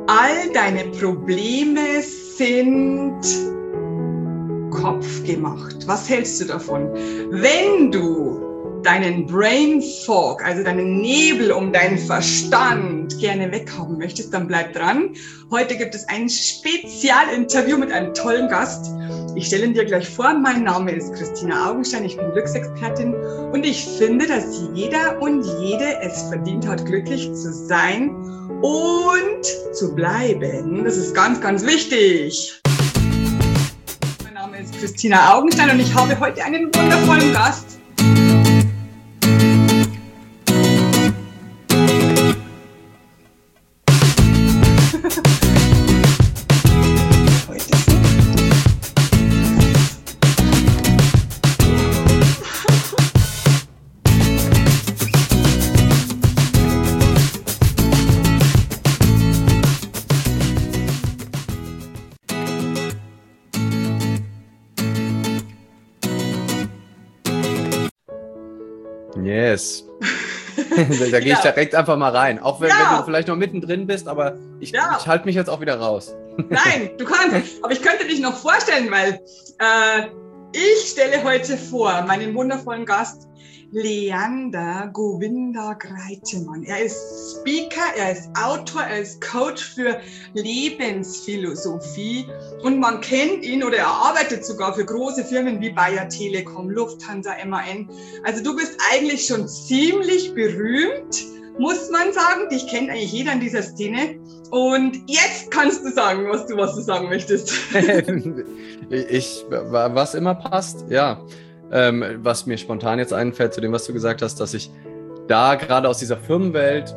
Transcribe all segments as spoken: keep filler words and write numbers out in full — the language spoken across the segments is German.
All deine Probleme sind kopfgemacht. Was hältst du davon? Wenn du deinen Brain Fog, also deinen Nebel um deinen Verstand gerne weghaben möchtest, dann bleib dran. Heute gibt es ein Spezialinterview mit einem tollen Gast. Ich stelle ihn dir gleich vor. Mein Name ist Christina Augenstein, ich bin Glücksexpertin und ich finde, dass jeder und jede es verdient hat, glücklich zu sein und zu bleiben. Das ist ganz, ganz wichtig. Mein Name ist Christina Augenstein und ich habe heute einen wundervollen Gast. Yes. Da gehe ich ja. direkt einfach mal rein. Auch wenn, ja. wenn du vielleicht noch mittendrin bist, aber ich, ja. ich halte mich jetzt auch wieder raus. Nein, du kannst. Aber ich könnte dich noch vorstellen, weil äh, ich stelle heute vor meinen wundervollen Gast Leander Govinda Greitemann. Er ist Speaker, er ist Autor, er ist Coach für Lebensphilosophie und man kennt ihn oder er arbeitet sogar für große Firmen wie Bayer Telekom, Lufthansa, M A N. Also du bist eigentlich schon ziemlich berühmt, muss man sagen. Dich kennt eigentlich jeder in dieser Szene. Und jetzt kannst du sagen, was du, was du sagen möchtest. ich, was immer passt, ja. Ähm, was mir spontan jetzt einfällt zu dem, was du gesagt hast, dass ich da gerade aus dieser Firmenwelt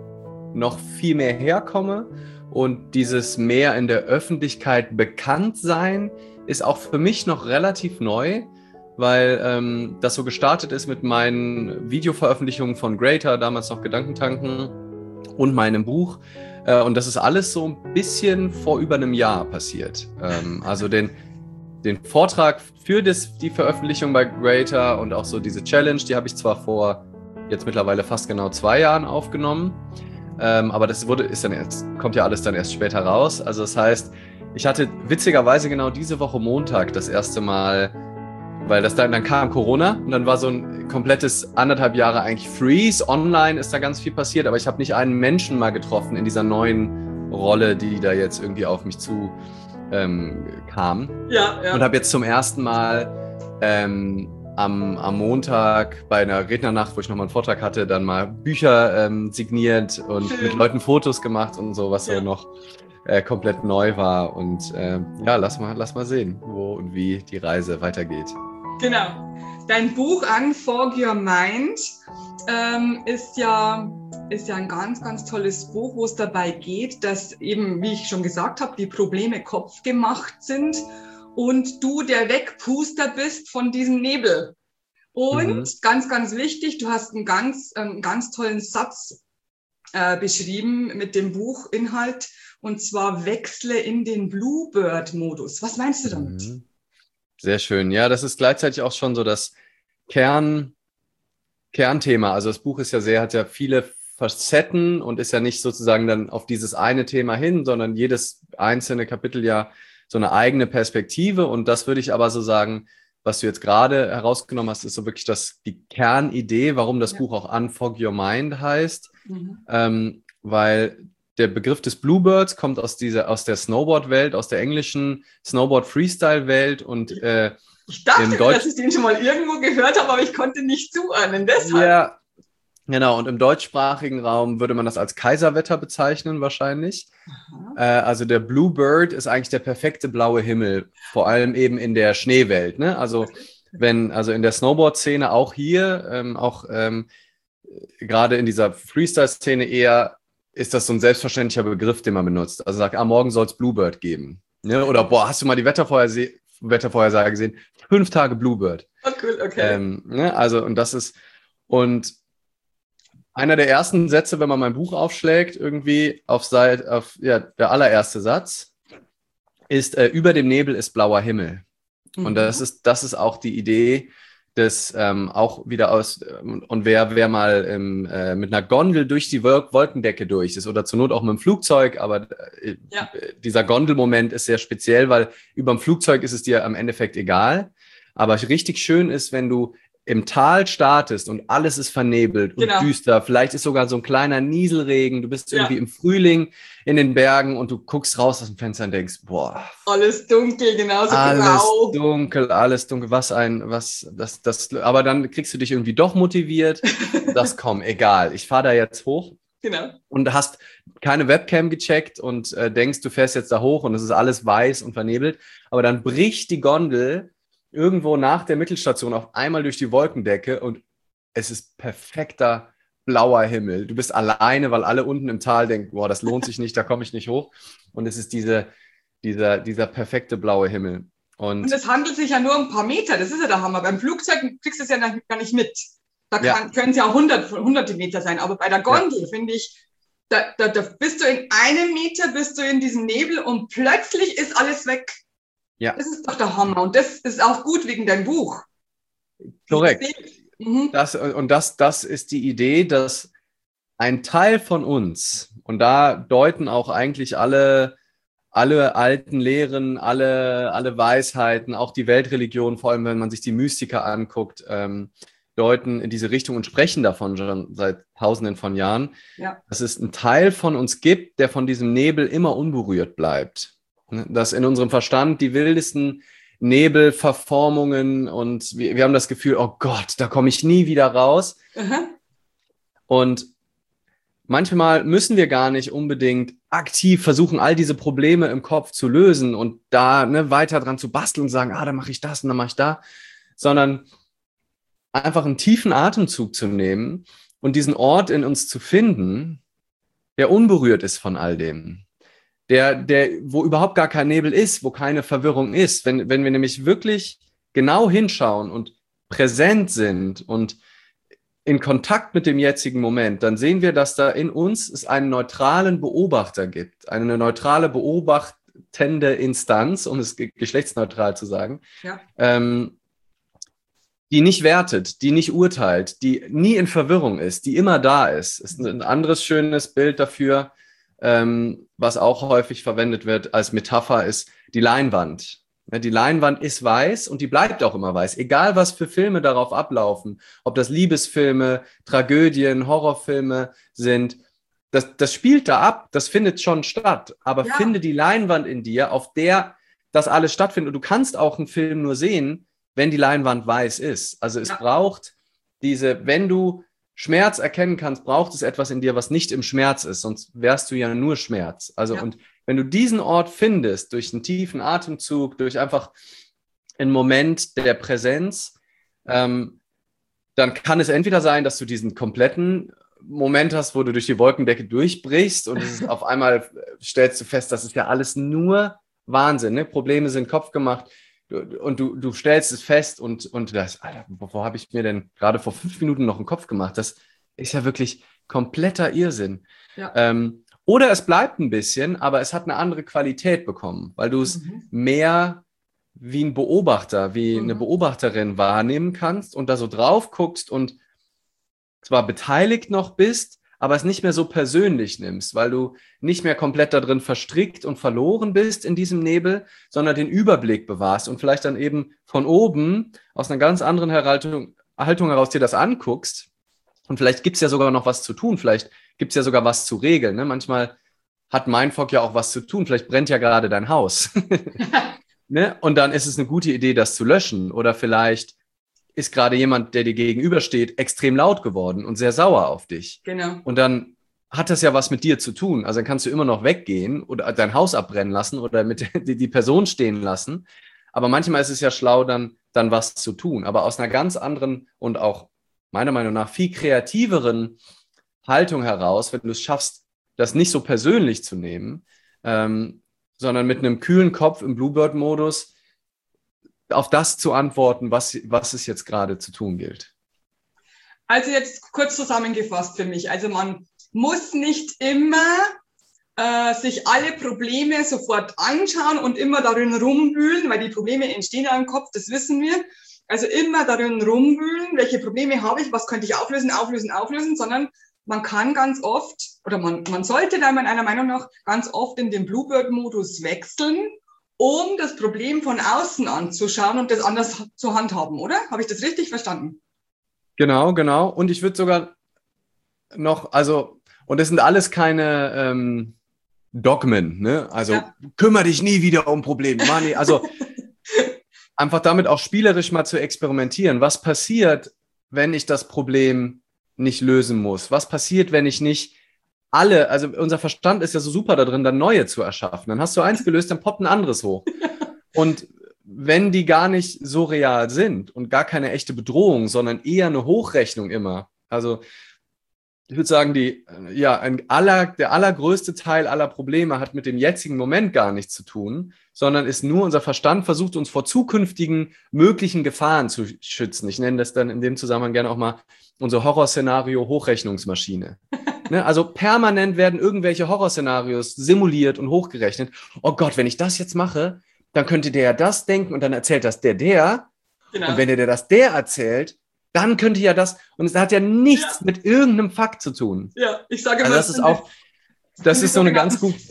noch viel mehr herkomme und dieses mehr in der Öffentlichkeit bekannt sein ist auch für mich noch relativ neu, weil ähm, das so gestartet ist mit meinen Videoveröffentlichungen von Greater, damals noch Gedankentanken und meinem Buch äh, und das ist alles so ein bisschen vor über einem Jahr passiert. Ähm, also den Den Vortrag für das, die Veröffentlichung bei Greater und auch so diese Challenge, die habe ich zwar vor jetzt mittlerweile fast genau zwei Jahren aufgenommen, ähm, aber das wurde, ist dann erst, kommt ja alles dann erst später raus. Also das heißt, ich hatte witzigerweise genau diese Woche Montag das erste Mal, weil das dann, dann kam Corona und dann war so ein komplettes anderthalb Jahre eigentlich Freeze. Online ist da ganz viel passiert, aber ich habe nicht einen Menschen mal getroffen in dieser neuen Rolle, die da jetzt irgendwie auf mich zu Ähm, kam ja, ja. und habe jetzt zum ersten Mal ähm, am, am Montag bei einer Rednernacht, wo ich nochmal einen Vortrag hatte, dann mal Bücher ähm, signiert und Schön. mit Leuten Fotos gemacht und so, was ja. so noch äh, komplett neu war und äh, ja, lass mal, lass mal sehen, wo und wie die Reise weitergeht. Genau. Dein Buch Unfog Your Mind ähm, ist ja ist ja ein ganz, ganz tolles Buch, wo es dabei geht, dass eben, wie ich schon gesagt habe, die Probleme kopfgemacht sind und du der Wegpuster bist von diesem Nebel. Und mhm. ganz, ganz wichtig, du hast einen ganz, einen ganz tollen Satz äh, beschrieben mit dem Buchinhalt und zwar wechsle in den Bluebird-Modus. Was meinst du damit? Mhm. Sehr schön. Ja, das ist gleichzeitig auch schon so das Kern, Kernthema. Also das Buch ist ja sehr, hat ja viele Facetten und ist ja nicht sozusagen dann auf dieses eine Thema hin, sondern jedes einzelne Kapitel ja so eine eigene Perspektive. Und das würde ich aber so sagen, was du jetzt gerade herausgenommen hast, ist so wirklich das, die Kernidee, warum das ja. Buch auch Unfog Your Mind heißt, mhm. ähm, weil der Begriff des Bluebirds kommt aus dieser, aus der Snowboard-Welt, aus der englischen Snowboard-Freestyle-Welt und äh, ich dachte, Deutsch- dass ich den schon mal irgendwo gehört habe, aber ich konnte nicht zuordnen, deshalb. Ja, genau, und im deutschsprachigen Raum würde man das als Kaiserwetter bezeichnen wahrscheinlich. Äh, also der Bluebird ist eigentlich der perfekte blaue Himmel, vor allem eben in der Schneewelt. Ne? Also wenn, also in der Snowboard-Szene auch hier, ähm, auch ähm, gerade in dieser Freestyle-Szene eher ist das so ein selbstverständlicher Begriff, den man benutzt. Also sagt, ah, morgen soll es Bluebird geben. Ne? Oder boah, hast du mal die Wettervorhersage, Wettervorhersage gesehen? Fünf Tage Bluebird. Oh, cool, okay. Ähm, ne? Also und das ist und einer der ersten Sätze, wenn man mein Buch aufschlägt, irgendwie auf Seite, auf, ja, der allererste Satz ist, äh, über dem Nebel ist blauer Himmel. Mhm. Und das ist, das ist auch die Idee, das ähm, auch wieder aus, ähm, und wer, wer mal ähm, äh, mit einer Gondel durch die Wol- Wolkendecke durch ist oder zur Not auch mit dem Flugzeug, aber äh, Ja. dieser Gondelmoment ist sehr speziell, weil über dem Flugzeug ist es dir am Endeffekt egal. Aber richtig schön ist, wenn du im Tal startest und alles ist vernebelt und Genau. düster. Vielleicht ist sogar so ein kleiner Nieselregen. Du bist irgendwie Ja. im Frühling in den Bergen und du guckst raus aus dem Fenster und denkst, boah, Alles dunkel, genauso alles grau. dunkel, alles dunkel. Was ein, was, das, das, aber dann kriegst du dich irgendwie doch motiviert. Das komm, egal. Ich fahre da jetzt hoch. Genau. Und hast keine Webcam gecheckt und äh, denkst, du fährst jetzt da hoch und es ist alles weiß und vernebelt. Aber dann bricht die Gondel irgendwo nach der Mittelstation auf einmal durch die Wolkendecke und es ist perfekter blauer Himmel. Du bist alleine, weil alle unten im Tal denken, boah, das lohnt sich nicht, da komme ich nicht hoch. Und es ist diese, dieser, dieser perfekte blaue Himmel. Und, Und es handelt sich ja nur um ein paar Meter, das ist ja der Hammer. Beim Flugzeug kriegst du es ja gar nicht mit. Da kann, ja. können es ja auch hundert, hunderte Meter sein. Aber bei der Gondel, ja. finde ich, da, da, da bist du in einem Meter, bist du in diesem Nebel und plötzlich ist alles weg. Ja. Das ist doch der Hammer. Und das ist auch gut wegen deinem Buch. Korrekt. Mhm. Das, und das, das ist die Idee, dass ein Teil von uns, und da deuten auch eigentlich alle, alle alten Lehren, alle, alle Weisheiten, auch die Weltreligion, vor allem wenn man sich die Mystiker anguckt, ähm, deuten in diese Richtung und sprechen davon schon seit Tausenden von Jahren, ja. dass es einen Teil von uns gibt, der von diesem Nebel immer unberührt bleibt. Dass in unserem Verstand die wildesten Nebelverformungen und wir, wir haben das Gefühl, oh Gott, da komme ich nie wieder raus. Mhm. Und manchmal müssen wir gar nicht unbedingt aktiv versuchen, all diese Probleme im Kopf zu lösen und da ne, weiter dran zu basteln und sagen, ah, dann mache ich das und dann mache ich da, sondern einfach einen tiefen Atemzug zu nehmen und diesen Ort in uns zu finden, der unberührt ist von all dem. Der, der, wo überhaupt gar kein Nebel ist, wo keine Verwirrung ist. Wenn, wenn wir nämlich wirklich genau hinschauen und präsent sind und in Kontakt mit dem jetzigen Moment, dann sehen wir, dass da in uns es einen neutralen Beobachter gibt, eine neutrale beobachtende Instanz, um es geschlechtsneutral zu sagen, ja. ähm, die nicht wertet, die nicht urteilt, die nie in Verwirrung ist, die immer da ist. Ist ein anderes schönes Bild dafür, ähm, was auch häufig verwendet wird als Metapher, ist die Leinwand. Die Leinwand ist weiß und die bleibt auch immer weiß, egal was für Filme darauf ablaufen, ob das Liebesfilme, Tragödien, Horrorfilme sind, das, das spielt da ab, das findet schon statt, aber ja. finde die Leinwand in dir, auf der das alles stattfindet. Und du kannst auch einen Film nur sehen, wenn die Leinwand weiß ist. Also es ja. braucht diese, wenn du Schmerz erkennen kannst, braucht es etwas in dir, was nicht im Schmerz ist, sonst wärst du ja nur Schmerz. Also ja. und wenn du diesen Ort findest, durch einen tiefen Atemzug, durch einfach einen Moment der Präsenz, ähm, dann kann es entweder sein, dass du diesen kompletten Moment hast, wo du durch die Wolkendecke durchbrichst und es ist auf einmal stellst du fest, das ist ja alles nur Wahnsinn, ne? Probleme sind kopfgemacht. Und du, du stellst es fest und, und das, Alter, wovor habe ich mir denn gerade vor fünf Minuten noch einen Kopf gemacht? Das ist ja wirklich kompletter Irrsinn. Ja. Ähm, oder es bleibt ein bisschen, aber es hat eine andere Qualität bekommen, weil du es mhm. mehr wie ein Beobachter, wie mhm. eine Beobachterin wahrnehmen kannst und da so drauf guckst und zwar beteiligt noch bist, aber es nicht mehr so persönlich nimmst, weil du nicht mehr komplett da drin verstrickt und verloren bist in diesem Nebel, sondern den Überblick bewahrst und vielleicht dann eben von oben aus einer ganz anderen Haltung, Haltung heraus dir das anguckst. Und vielleicht gibt es ja sogar noch was zu tun, vielleicht gibt es ja sogar was zu regeln. Ne? Manchmal hat Mindfuck ja auch was zu tun, vielleicht brennt ja gerade dein Haus. Ne? Und dann ist es eine gute Idee, das zu löschen. Oder vielleicht ist gerade jemand, der dir gegenübersteht, extrem laut geworden und sehr sauer auf dich. Genau. Und dann hat das ja was mit dir zu tun. Also dann kannst du immer noch weggehen oder dein Haus abbrennen lassen oder mit die, die Person stehen lassen. Aber manchmal ist es ja schlau, dann, dann was zu tun. Aber aus einer ganz anderen und auch meiner Meinung nach viel kreativeren Haltung heraus, wenn du es schaffst, das nicht so persönlich zu nehmen, ähm, sondern mit einem kühlen Kopf im Bluebird-Modus auf das zu antworten, was, was es jetzt gerade zu tun gilt. Also jetzt kurz zusammengefasst für mich. Also man muss nicht immer äh, sich alle Probleme sofort anschauen und immer darin rumwühlen, weil die Probleme entstehen ja im Kopf, das wissen wir. Also immer darin rumwühlen, welche Probleme habe ich, was könnte ich auflösen, auflösen, auflösen, sondern man kann ganz oft, oder man, man sollte da meiner Meinung nach ganz oft in den Bluebird-Modus wechseln, um das Problem von außen anzuschauen und das anders zu handhaben, oder? Habe ich das richtig verstanden? Genau, genau. Und ich würde sogar noch, also, und das sind alles keine ähm, Dogmen, ne? Also, ja. Kümmere dich nie wieder um Probleme. Mann, also, einfach damit auch spielerisch mal zu experimentieren. Was passiert, wenn ich das Problem nicht lösen muss? Was passiert, wenn ich nicht alle, also unser Verstand ist ja so super da drin, dann neue zu erschaffen. Dann hast du eins gelöst, dann poppt ein anderes hoch. Und wenn die gar nicht so real sind und gar keine echte Bedrohung, sondern eher eine Hochrechnung immer. Also ich würde sagen, die, ja, ein aller, der allergrößte Teil aller Probleme hat mit dem jetzigen Moment gar nichts zu tun, sondern ist nur, unser Verstand versucht, uns vor zukünftigen möglichen Gefahren zu schützen. Ich nenne das dann in dem Zusammenhang gerne auch mal unser Horrorszenario Hochrechnungsmaschine. Ne? Also permanent werden irgendwelche Horrorszenarios simuliert und hochgerechnet. Oh Gott, wenn ich das jetzt mache, dann könnte der ja das denken und dann erzählt das der der. Genau. Und wenn der, der das der erzählt, dann könnte ja das, und es hat ja nichts ja. mit irgendeinem Fakt zu tun. Ja, ich sage also mal, das ist auch, das ist so eine ganz gute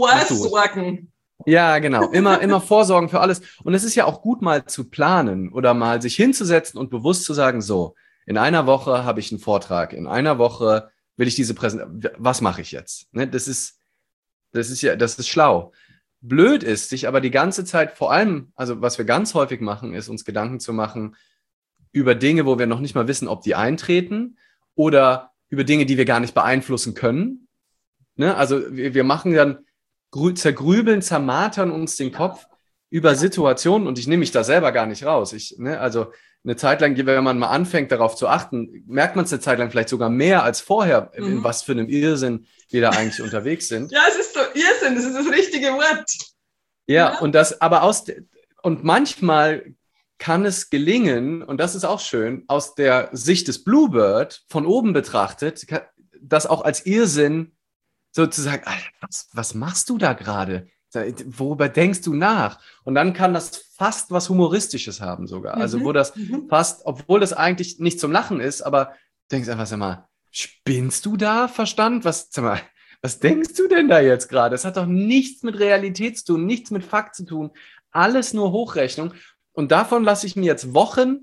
Vorsorgen. Ja, genau. Immer, immer Vorsorgen für alles. Und es ist ja auch gut, mal zu planen oder mal sich hinzusetzen und bewusst zu sagen, so, in einer Woche habe ich einen Vortrag, in einer Woche will ich diese Präsentation, was mache ich jetzt? Ne, das ist, das ist ja, das ist schlau. Blöd ist, sich aber die ganze Zeit, vor allem, also was wir ganz häufig machen, ist uns Gedanken zu machen über Dinge, wo wir noch nicht mal wissen, ob die eintreten oder über Dinge, die wir gar nicht beeinflussen können. Ne? Also wir, wir machen dann, zergrübeln, zermartern uns den Kopf über Situationen und ich nehme mich da selber gar nicht raus. Ich, ne, also eine Zeit lang, wenn man mal anfängt, darauf zu achten, merkt man es eine Zeit lang vielleicht sogar mehr als vorher, mhm. in was für einem Irrsinn wir da eigentlich unterwegs sind. Ja, es ist so Irrsinn, das ist das richtige Wort. Ja, ja. und das, aber aus, und manchmal kann es gelingen, und das ist auch schön, aus der Sicht des Bluebird von oben betrachtet, das auch als Irrsinn sozusagen, was, was machst du da gerade? Worüber denkst du nach? Und dann kann das fast was Humoristisches haben sogar. Mhm. Also wo das mhm. fast, obwohl das eigentlich nicht zum Lachen ist, aber du denkst einfach, sag mal, spinnst du da, Verstand? Was, sag mal, was denkst du denn da jetzt gerade? Es hat doch nichts mit Realität zu tun, nichts mit Fakt zu tun. Alles nur Hochrechnung. Und davon lasse ich mir jetzt Wochen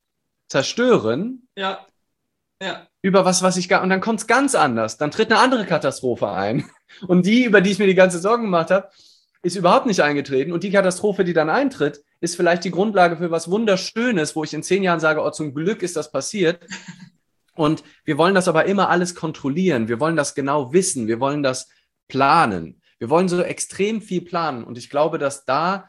zerstören. Ja, ja. Über was, was ich gar, und dann kommt es ganz anders. Dann tritt eine andere Katastrophe ein. Und die, über die ich mir die ganze Sorgen gemacht habe, ist überhaupt nicht eingetreten. Und die Katastrophe, die dann eintritt, ist vielleicht die Grundlage für was Wunderschönes, wo ich in zehn Jahren sage, oh, zum Glück ist das passiert. Und wir wollen das aber immer alles kontrollieren. Wir wollen das genau wissen. Wir wollen das planen. Wir wollen so extrem viel planen. Und ich glaube, dass da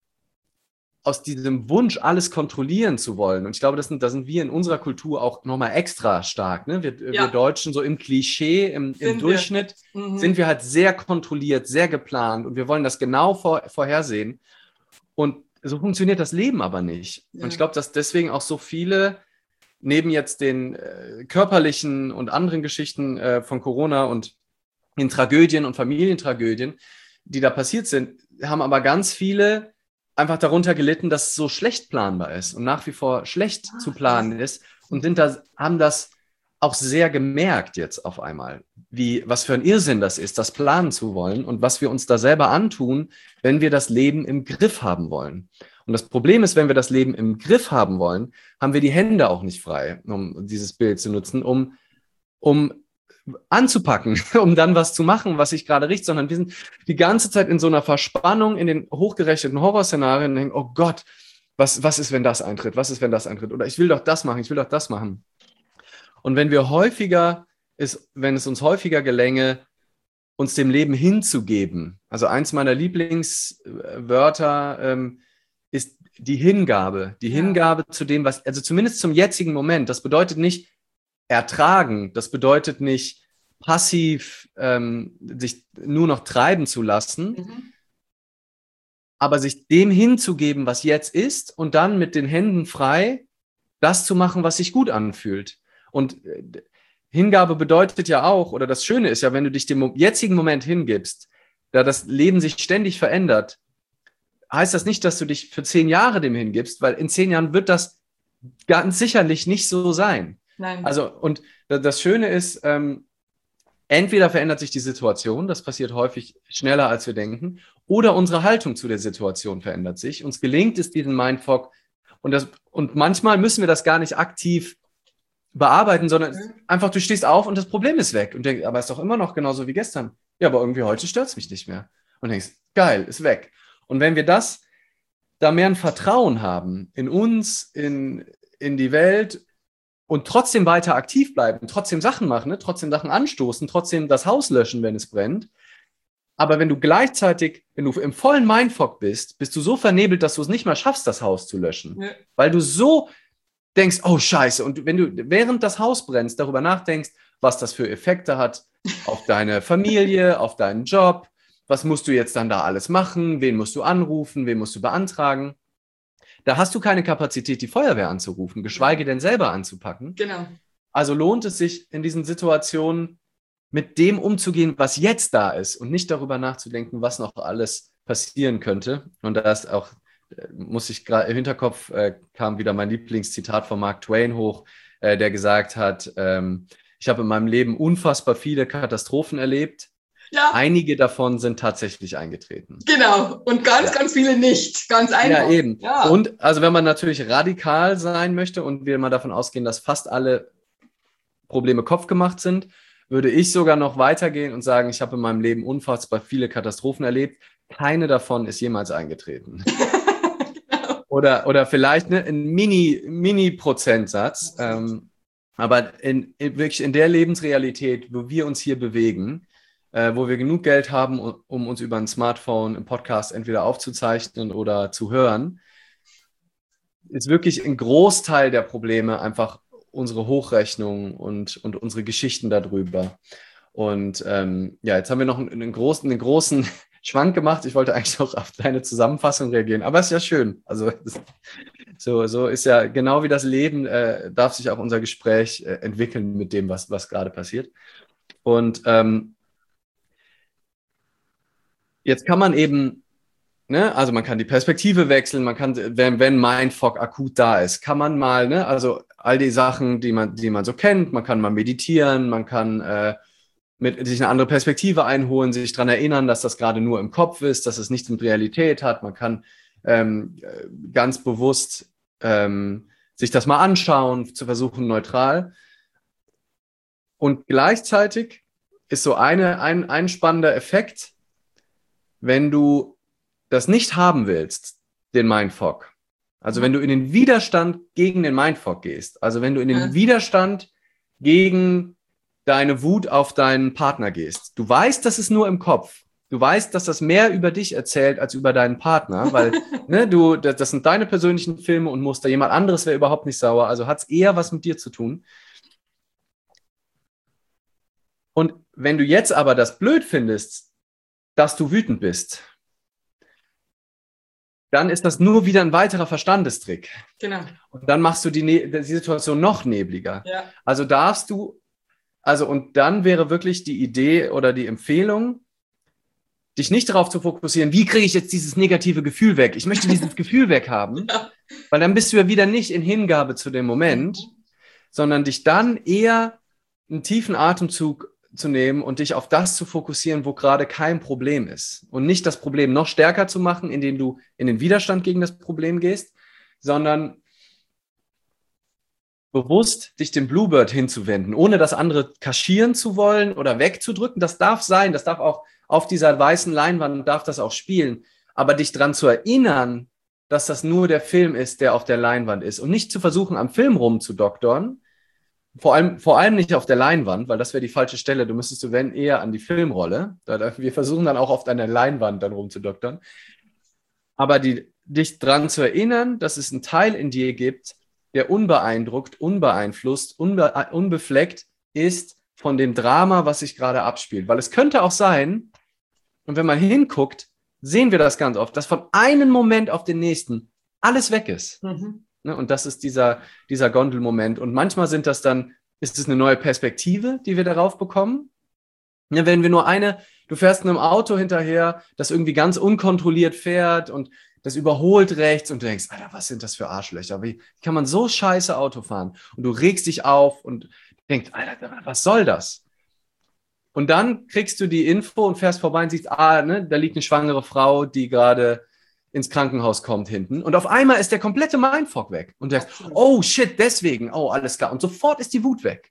aus diesem Wunsch, alles kontrollieren zu wollen. Und ich glaube, das sind, da sind wir in unserer Kultur auch nochmal extra stark. Ne? Wir, ja. wir Deutschen, so im Klischee, im, im Durchschnitt, mhm. sind wir halt sehr kontrolliert, sehr geplant und wir wollen das genau vor, vorhersehen. Und so funktioniert das Leben aber nicht. Ja. Und ich glaube, dass deswegen auch so viele, neben jetzt den äh, körperlichen und anderen Geschichten äh, von Corona und in Tragödien und Familientragödien, die da passiert sind, haben aber ganz viele einfach darunter gelitten, dass es so schlecht planbar ist und nach wie vor schlecht Ach, zu planen ist und sind da, haben das auch sehr gemerkt jetzt auf einmal, wie, was für ein Irrsinn das ist, das planen zu wollen und was wir uns da selber antun, wenn wir das Leben im Griff haben wollen. Und das Problem ist, wenn wir das Leben im Griff haben wollen, haben wir die Hände auch nicht frei, um dieses Bild zu nutzen, um, um anzupacken, um dann was zu machen, was sich gerade richtet, sondern wir sind die ganze Zeit in so einer Verspannung in den hochgerechneten Horrorszenarien und denken, oh Gott, was, was ist, wenn das eintritt? Was ist, wenn das eintritt? Oder ich will doch das machen, ich will doch das machen. Und wenn wir häufiger, ist, wenn es uns häufiger gelänge, uns dem Leben hinzugeben, also eins meiner Lieblingswörter ähm, ist die Hingabe, die ja. Hingabe zu dem, was, also zumindest zum jetzigen Moment, das bedeutet nicht, ertragen, das bedeutet nicht passiv ähm, sich nur noch treiben zu lassen, mhm. aber sich dem hinzugeben, was jetzt ist und dann mit den Händen frei das zu machen, was sich gut anfühlt. Und äh, Hingabe bedeutet ja auch, oder das Schöne ist ja, wenn du dich dem jetzigen Moment hingibst, da das Leben sich ständig verändert, heißt das nicht, dass du dich für zehn Jahre dem hingibst, weil in zehn Jahren wird das ganz sicherlich nicht so sein. Nein. Also, und das Schöne ist, ähm, entweder verändert sich die Situation, das passiert häufig schneller, als wir denken, oder unsere Haltung zu der Situation verändert sich. Uns gelingt es, diesen Mindfuck, und, das, und manchmal müssen wir das gar nicht aktiv bearbeiten, sondern Mhm. einfach, du stehst auf und das Problem ist weg. Und denkst, aber ist doch immer noch genauso wie gestern. Ja, aber irgendwie heute stört es mich nicht mehr. Und denkst, geil, ist weg. Und wenn wir das, da mehr ein Vertrauen haben in uns, in, in die Welt und trotzdem weiter aktiv bleiben, trotzdem Sachen machen, ne? Trotzdem Sachen anstoßen, trotzdem das Haus löschen, wenn es brennt. Aber wenn du gleichzeitig, wenn du im vollen Mindfuck bist, bist du so vernebelt, dass du es nicht mal schaffst, das Haus zu löschen. Ja. Weil du so denkst, oh Scheiße. Und wenn du während das Haus brennst, darüber nachdenkst, was das für Effekte hat auf deine Familie, auf deinen Job, was musst du jetzt dann da alles machen, wen musst du anrufen, wen musst du beantragen. Da hast du keine Kapazität, die Feuerwehr anzurufen, geschweige denn selber anzupacken. Genau. Also lohnt es sich in diesen Situationen mit dem umzugehen, was jetzt da ist und nicht darüber nachzudenken, was noch alles passieren könnte. Und da ist auch, muss ich gerade im Hinterkopf, äh, kam wieder mein Lieblingszitat von Mark Twain hoch, äh, der gesagt hat, ähm, ich habe in meinem Leben unfassbar viele Katastrophen erlebt. Ja. Einige davon sind tatsächlich eingetreten. Genau. Und ganz, Ja. ganz viele nicht. Ganz einfach. Ja, eben. Ja. Und also wenn man natürlich radikal sein möchte und wir mal davon ausgehen, dass fast alle Probleme kopfgemacht sind, würde ich sogar noch weitergehen und sagen, ich habe in meinem Leben unfassbar viele Katastrophen erlebt. Keine davon ist jemals eingetreten. Genau. Oder, oder vielleicht ne, ein Mini, Mini-Prozentsatz. Ähm, aber in, in, wirklich in der Lebensrealität, wo wir uns hier bewegen, äh, wo wir genug Geld haben, um, um uns über ein Smartphone im Podcast entweder aufzuzeichnen oder zu hören, ist wirklich ein Großteil der Probleme einfach unsere Hochrechnung und, und unsere Geschichten darüber. Und ähm, ja, jetzt haben wir noch einen, einen, großen, einen großen Schwank gemacht. Ich wollte eigentlich noch auf deine Zusammenfassung reagieren, aber es ist ja schön. Also so, so ist ja genau wie das Leben, äh, darf sich auch unser Gespräch äh, entwickeln mit dem, was, was gerade passiert. Und ähm, jetzt kann man eben, ne, also man kann die Perspektive wechseln, man kann, wenn, wenn Mindfuck akut da ist, kann man mal, ne, also all die Sachen, die man, die man so kennt, man kann mal meditieren, man kann äh, mit sich eine andere Perspektive einholen, sich daran erinnern, dass das gerade nur im Kopf ist, dass es nichts mit Realität hat. Man kann ähm, ganz bewusst ähm, sich das mal anschauen, zu versuchen, neutral. Und gleichzeitig ist so eine, ein, ein spannender Effekt, wenn du das nicht haben willst, den Mindfuck. Also wenn du in den Widerstand gegen den Mindfuck gehst, also wenn du in den Ja. Widerstand gegen deine Wut auf deinen Partner gehst. Du weißt, das ist nur im Kopf. Du weißt, dass das mehr über dich erzählt als über deinen Partner, weil ne, du, das, das sind deine persönlichen Filme und Muster. Jemand anderes wäre überhaupt nicht sauer, also hat es eher was mit dir zu tun. Und wenn du jetzt aber das blöd findest, dass du wütend bist, dann ist das nur wieder ein weiterer Verstandestrick. Genau. Und dann machst du die, ne- die Situation noch nebliger. Ja. Also darfst du, also und dann wäre wirklich die Idee oder die Empfehlung, dich nicht darauf zu fokussieren, wie kriege ich jetzt dieses negative Gefühl weg? Ich möchte dieses Gefühl weghaben, Ja. weil dann bist du ja wieder nicht in Hingabe zu dem Moment, sondern dich dann eher einen tiefen Atemzug zu nehmen und dich auf das zu fokussieren, wo gerade kein Problem ist. Und nicht das Problem noch stärker zu machen, indem du in den Widerstand gegen das Problem gehst, sondern bewusst dich dem Bluebird hinzuwenden, ohne das andere kaschieren zu wollen oder wegzudrücken. Das darf sein, das darf auch auf dieser weißen Leinwand, darf das auch spielen. Aber dich daran zu erinnern, dass das nur der Film ist, der auf der Leinwand ist und nicht zu versuchen, am Film rumzudoktern, vor allem, vor allem nicht auf der Leinwand, weil das wäre die falsche Stelle. Du müsstest du, wenn, eher an die Filmrolle. Wir versuchen dann auch oft an der Leinwand dann rumzudoktern. Aber die, dich daran zu erinnern, dass es einen Teil in dir gibt, der unbeeindruckt, unbeeinflusst, unbe unbefleckt ist von dem Drama, was sich gerade abspielt. Weil es könnte auch sein, und wenn man hinguckt, sehen wir das ganz oft, dass von einem Moment auf den nächsten alles weg ist. Mhm. Und das ist dieser, dieser Gondelmoment. Und manchmal sind das dann, ist es eine neue Perspektive, die wir darauf bekommen. Wenn wir nur eine, du fährst einem Auto hinterher, das irgendwie ganz unkontrolliert fährt und das überholt rechts und du denkst, Alter, was sind das für Arschlöcher? Wie kann man so scheiße Auto fahren? Und du regst dich auf und denkst, Alter, was soll das? Und dann kriegst du die Info und fährst vorbei und siehst, ah, ne, da liegt eine schwangere Frau, die gerade ins Krankenhaus kommt hinten. Und auf einmal ist der komplette Mindfuck weg. Und du denkst, oh shit, deswegen, oh, alles klar. Und sofort ist die Wut weg.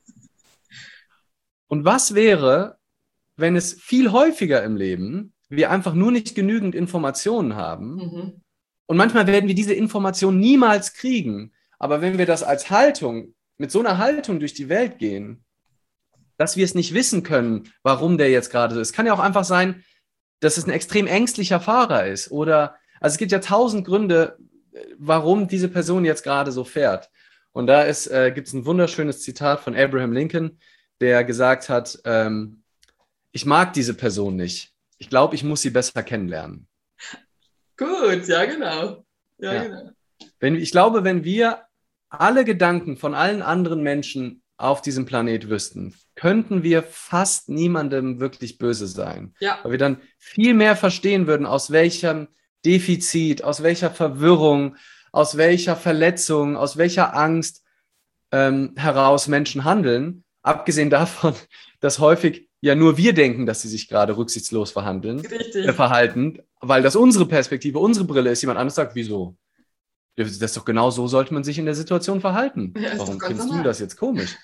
Und was wäre, wenn es viel häufiger im Leben wir einfach nur nicht genügend Informationen haben? Mhm. Und manchmal werden wir diese Informationen niemals kriegen. Aber wenn wir das als Haltung, mit so einer Haltung durch die Welt gehen, dass wir es nicht wissen können, warum der jetzt gerade so ist. Es kann ja auch einfach sein, dass es ein extrem ängstlicher Fahrer ist. Oder, also es gibt ja tausend Gründe, warum diese Person jetzt gerade so fährt. Und da ist, äh, gibt es ein wunderschönes Zitat von Abraham Lincoln, der gesagt hat, ähm, ich mag diese Person nicht. Ich glaube, ich muss sie besser kennenlernen. Gut, ja genau. Ja, ja. genau. Wenn, ich glaube, wenn wir alle Gedanken von allen anderen Menschen auf diesem Planet wüssten, könnten wir fast niemandem wirklich böse sein. Ja. Weil wir dann viel mehr verstehen würden, aus welchem Defizit, aus welcher Verwirrung, aus welcher Verletzung, aus welcher Angst ähm, heraus Menschen handeln. Abgesehen davon, dass häufig ja nur wir denken, dass sie sich gerade rücksichtslos verhandeln, äh, verhalten, weil das unsere Perspektive, unsere Brille ist. Jemand anderes sagt, wieso? Das ist doch genau so, sollte man sich in der Situation verhalten. Ja, warum findest du das jetzt komisch?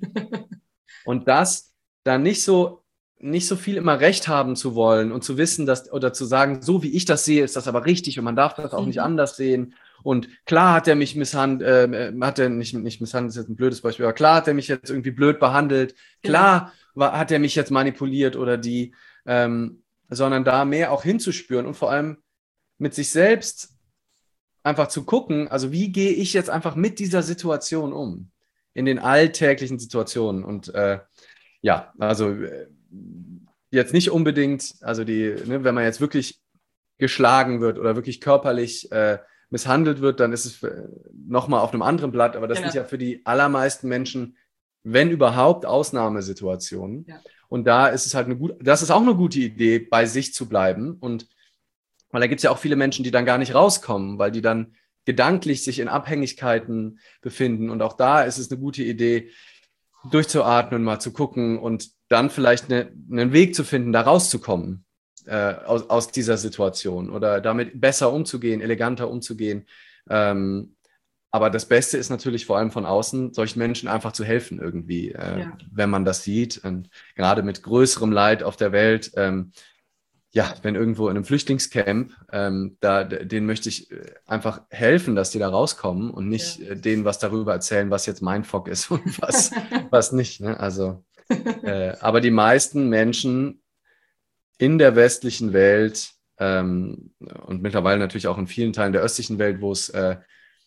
Und das dann nicht so, nicht so viel immer Recht haben zu wollen und zu wissen, dass, oder zu sagen, so wie ich das sehe, ist das aber richtig und man darf das auch mhm. nicht anders sehen. Und klar hat er mich misshandelt, äh, hat er nicht, nicht misshandelt, ist jetzt ein blödes Beispiel, aber klar hat er mich jetzt irgendwie blöd behandelt, klar ja. war, hat er mich jetzt manipuliert oder die, ähm, sondern da mehr auch hinzuspüren und vor allem mit sich selbst einfach zu gucken, also wie gehe ich jetzt einfach mit dieser Situation um, in den alltäglichen Situationen und äh, ja, also äh, jetzt nicht unbedingt, also die, ne, wenn man jetzt wirklich geschlagen wird oder wirklich körperlich äh, misshandelt wird, dann ist es nochmal auf einem anderen Blatt, aber das genau. sind ja für die allermeisten Menschen, wenn überhaupt, Ausnahmesituationen ja. und da ist es halt eine gute, das ist auch eine gute Idee, bei sich zu bleiben und weil da gibt es ja auch viele Menschen, die dann gar nicht rauskommen, weil die dann gedanklich sich in Abhängigkeiten befinden. Und auch da ist es eine gute Idee, durchzuatmen, mal zu gucken und dann vielleicht eine, einen Weg zu finden, da rauszukommen äh, aus, aus dieser Situation oder damit besser umzugehen, eleganter umzugehen. Ähm, aber das Beste ist natürlich vor allem von außen, solchen Menschen einfach zu helfen irgendwie, äh, ja. wenn man das sieht. Und gerade mit größerem Leid auf der Welt, ähm, ja, wenn irgendwo in einem Flüchtlingscamp, ähm, da, denen möchte ich einfach helfen, dass die da rauskommen und nicht ja. denen was darüber erzählen, was jetzt Mindfuck ist und was, was nicht. Ne? Also, äh, aber die meisten Menschen in der westlichen Welt ähm, und mittlerweile natürlich auch in vielen Teilen der östlichen Welt, wo es, äh,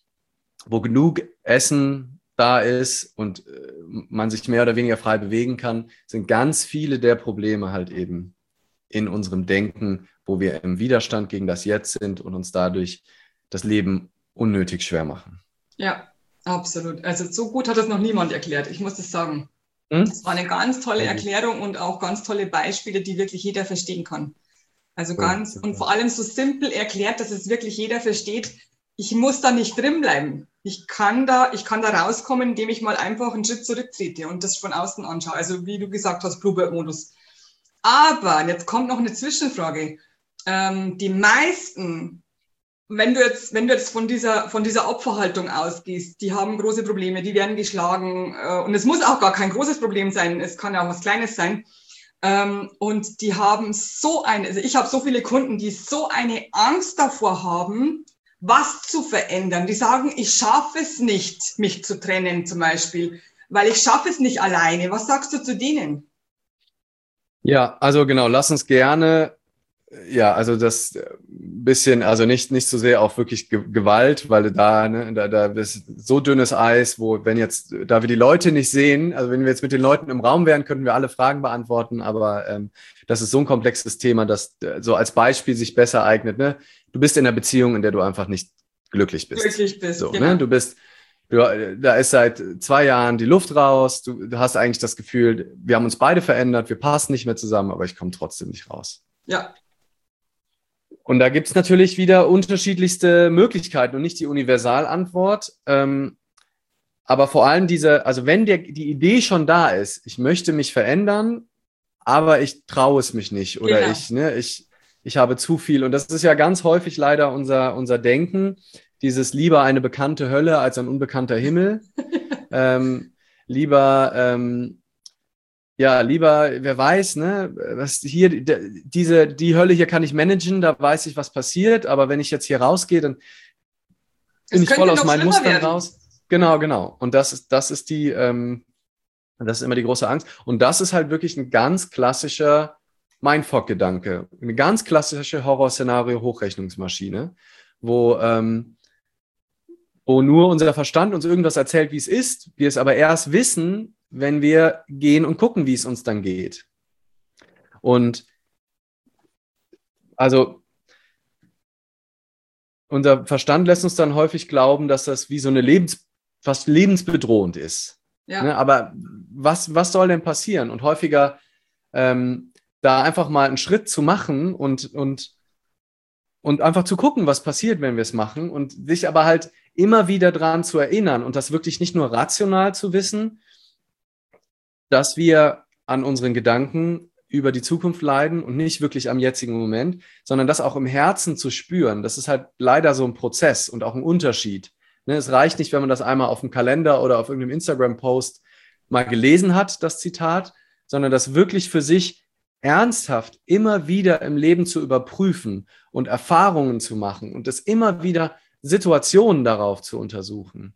wo genug Essen da ist und äh, man sich mehr oder weniger frei bewegen kann, sind ganz viele der Probleme halt eben in unserem Denken, wo wir im Widerstand gegen das Jetzt sind und uns dadurch das Leben unnötig schwer machen. Ja, absolut. Also so gut hat das noch niemand erklärt, ich muss das sagen. Hm? Das war eine ganz tolle Erklärung und auch ganz tolle Beispiele, die wirklich jeder verstehen kann. Also ganz, ja, und vor allem so simpel erklärt, dass es wirklich jeder versteht. Ich muss da nicht drin bleiben. Ich kann da, ich kann da rauskommen, indem ich mal einfach einen Schritt zurücktrete und das von außen anschaue. Also wie du gesagt hast, Bluebird-Modus. Aber jetzt kommt noch eine Zwischenfrage. Ähm, die meisten, wenn du jetzt, wenn du jetzt von dieser, von dieser Opferhaltung ausgehst, die haben große Probleme, die werden geschlagen äh, und es muss auch gar kein großes Problem sein, es kann ja auch was Kleines sein. Ähm, und die haben so eine, also ich habe so viele Kunden, die so eine Angst davor haben, was zu verändern. Die sagen, ich schaffe es nicht, mich zu trennen zum Beispiel, weil ich schaffe es nicht alleine. Was sagst du zu denen? Ja, also genau, lass uns gerne, ja, also das bisschen, also nicht, nicht so sehr auf wirklich Ge- Gewalt, weil da, ne, da, da ist so dünnes Eis, wo, wenn jetzt, da wir die Leute nicht sehen, also wenn wir jetzt mit den Leuten im Raum wären, könnten wir alle Fragen beantworten, aber ähm, das ist so ein komplexes Thema, das äh, so als Beispiel sich besser eignet, ne? Du bist in einer Beziehung, in der du einfach nicht glücklich bist. Glücklich bist, so, genau. Ne? Du bist Du, da ist seit zwei Jahren die Luft raus. Du, du hast eigentlich das Gefühl, wir haben uns beide verändert, wir passen nicht mehr zusammen, aber ich komme trotzdem nicht raus. Ja. Und da gibt es natürlich wieder unterschiedlichste Möglichkeiten und nicht die Universalantwort. Ähm, aber vor allem diese, also wenn der, die Idee schon da ist, ich möchte mich verändern, aber ich traue es mich nicht oder Genau. ich, ne, ich, ich habe zu viel. Und das ist ja ganz häufig leider unser, unser Denken, dieses lieber eine bekannte Hölle als ein unbekannter Himmel. ähm, lieber... Ähm, Ja, lieber, wer weiß, ne, was hier, die, diese, die Hölle hier kann ich managen, da weiß ich, was passiert, aber wenn ich jetzt hier rausgehe, dann bin Es ich voll könnte aus noch meinen schlimmer Mustern werden. raus. Genau, genau. Und das ist, das ist die, ähm, das ist immer die große Angst. Und das ist halt wirklich ein ganz klassischer Mindfuck-Gedanke. Eine ganz klassische Horrorszenario-Hochrechnungsmaschine, wo, ähm, wo nur unser Verstand uns irgendwas erzählt, wie es ist, wir es aber erst wissen, wenn wir gehen und gucken, wie es uns dann geht. Und also unser Verstand lässt uns dann häufig glauben, dass das wie so eine Lebens, fast lebensbedrohend ist. Ja. Ne? Aber was, was soll denn passieren? Und häufiger ähm, da einfach mal einen Schritt zu machen und, und, und einfach zu gucken, was passiert, wenn wir es machen und sich aber halt immer wieder dran zu erinnern und das wirklich nicht nur rational zu wissen, dass wir an unseren Gedanken über die Zukunft leiden und nicht wirklich am jetzigen Moment, sondern das auch im Herzen zu spüren. Das ist halt leider so ein Prozess und auch ein Unterschied. Ne, es reicht nicht, wenn man das einmal auf dem Kalender oder auf irgendeinem Instagram-Post mal gelesen hat, das Zitat, sondern das wirklich für sich ernsthaft immer wieder im Leben zu überprüfen und Erfahrungen zu machen und es immer wieder Situationen darauf zu untersuchen.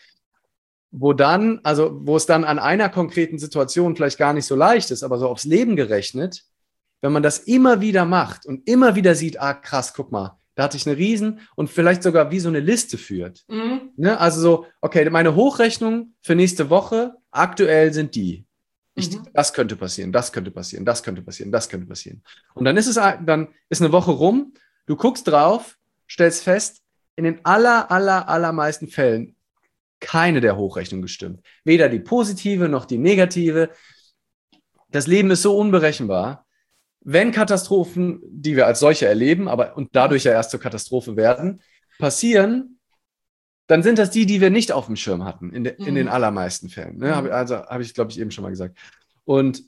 Wo dann, also wo es dann an einer konkreten Situation vielleicht gar nicht so leicht ist, aber so aufs Leben gerechnet, wenn man das immer wieder macht und immer wieder sieht, ah krass, guck mal, da hatte ich eine Riesen und vielleicht sogar wie so eine Liste führt. Mhm. Ne? Also so, okay, meine Hochrechnung für nächste Woche aktuell sind die. Ich, Mhm. Das könnte passieren, das könnte passieren, das könnte passieren, das könnte passieren. Und dann ist es, dann ist eine Woche rum, du guckst drauf, stellst fest, in den aller, aller, allermeisten Fällen keine der Hochrechnungen gestimmt. Weder die positive noch die negative. Das Leben ist so unberechenbar. Wenn Katastrophen, die wir als solche erleben, aber und dadurch ja erst zur Katastrophe werden, passieren, dann sind das die, die wir nicht auf dem Schirm hatten, in, de, in den allermeisten Fällen. Ne? Mhm. Also habe ich, glaube ich, eben schon mal gesagt. Und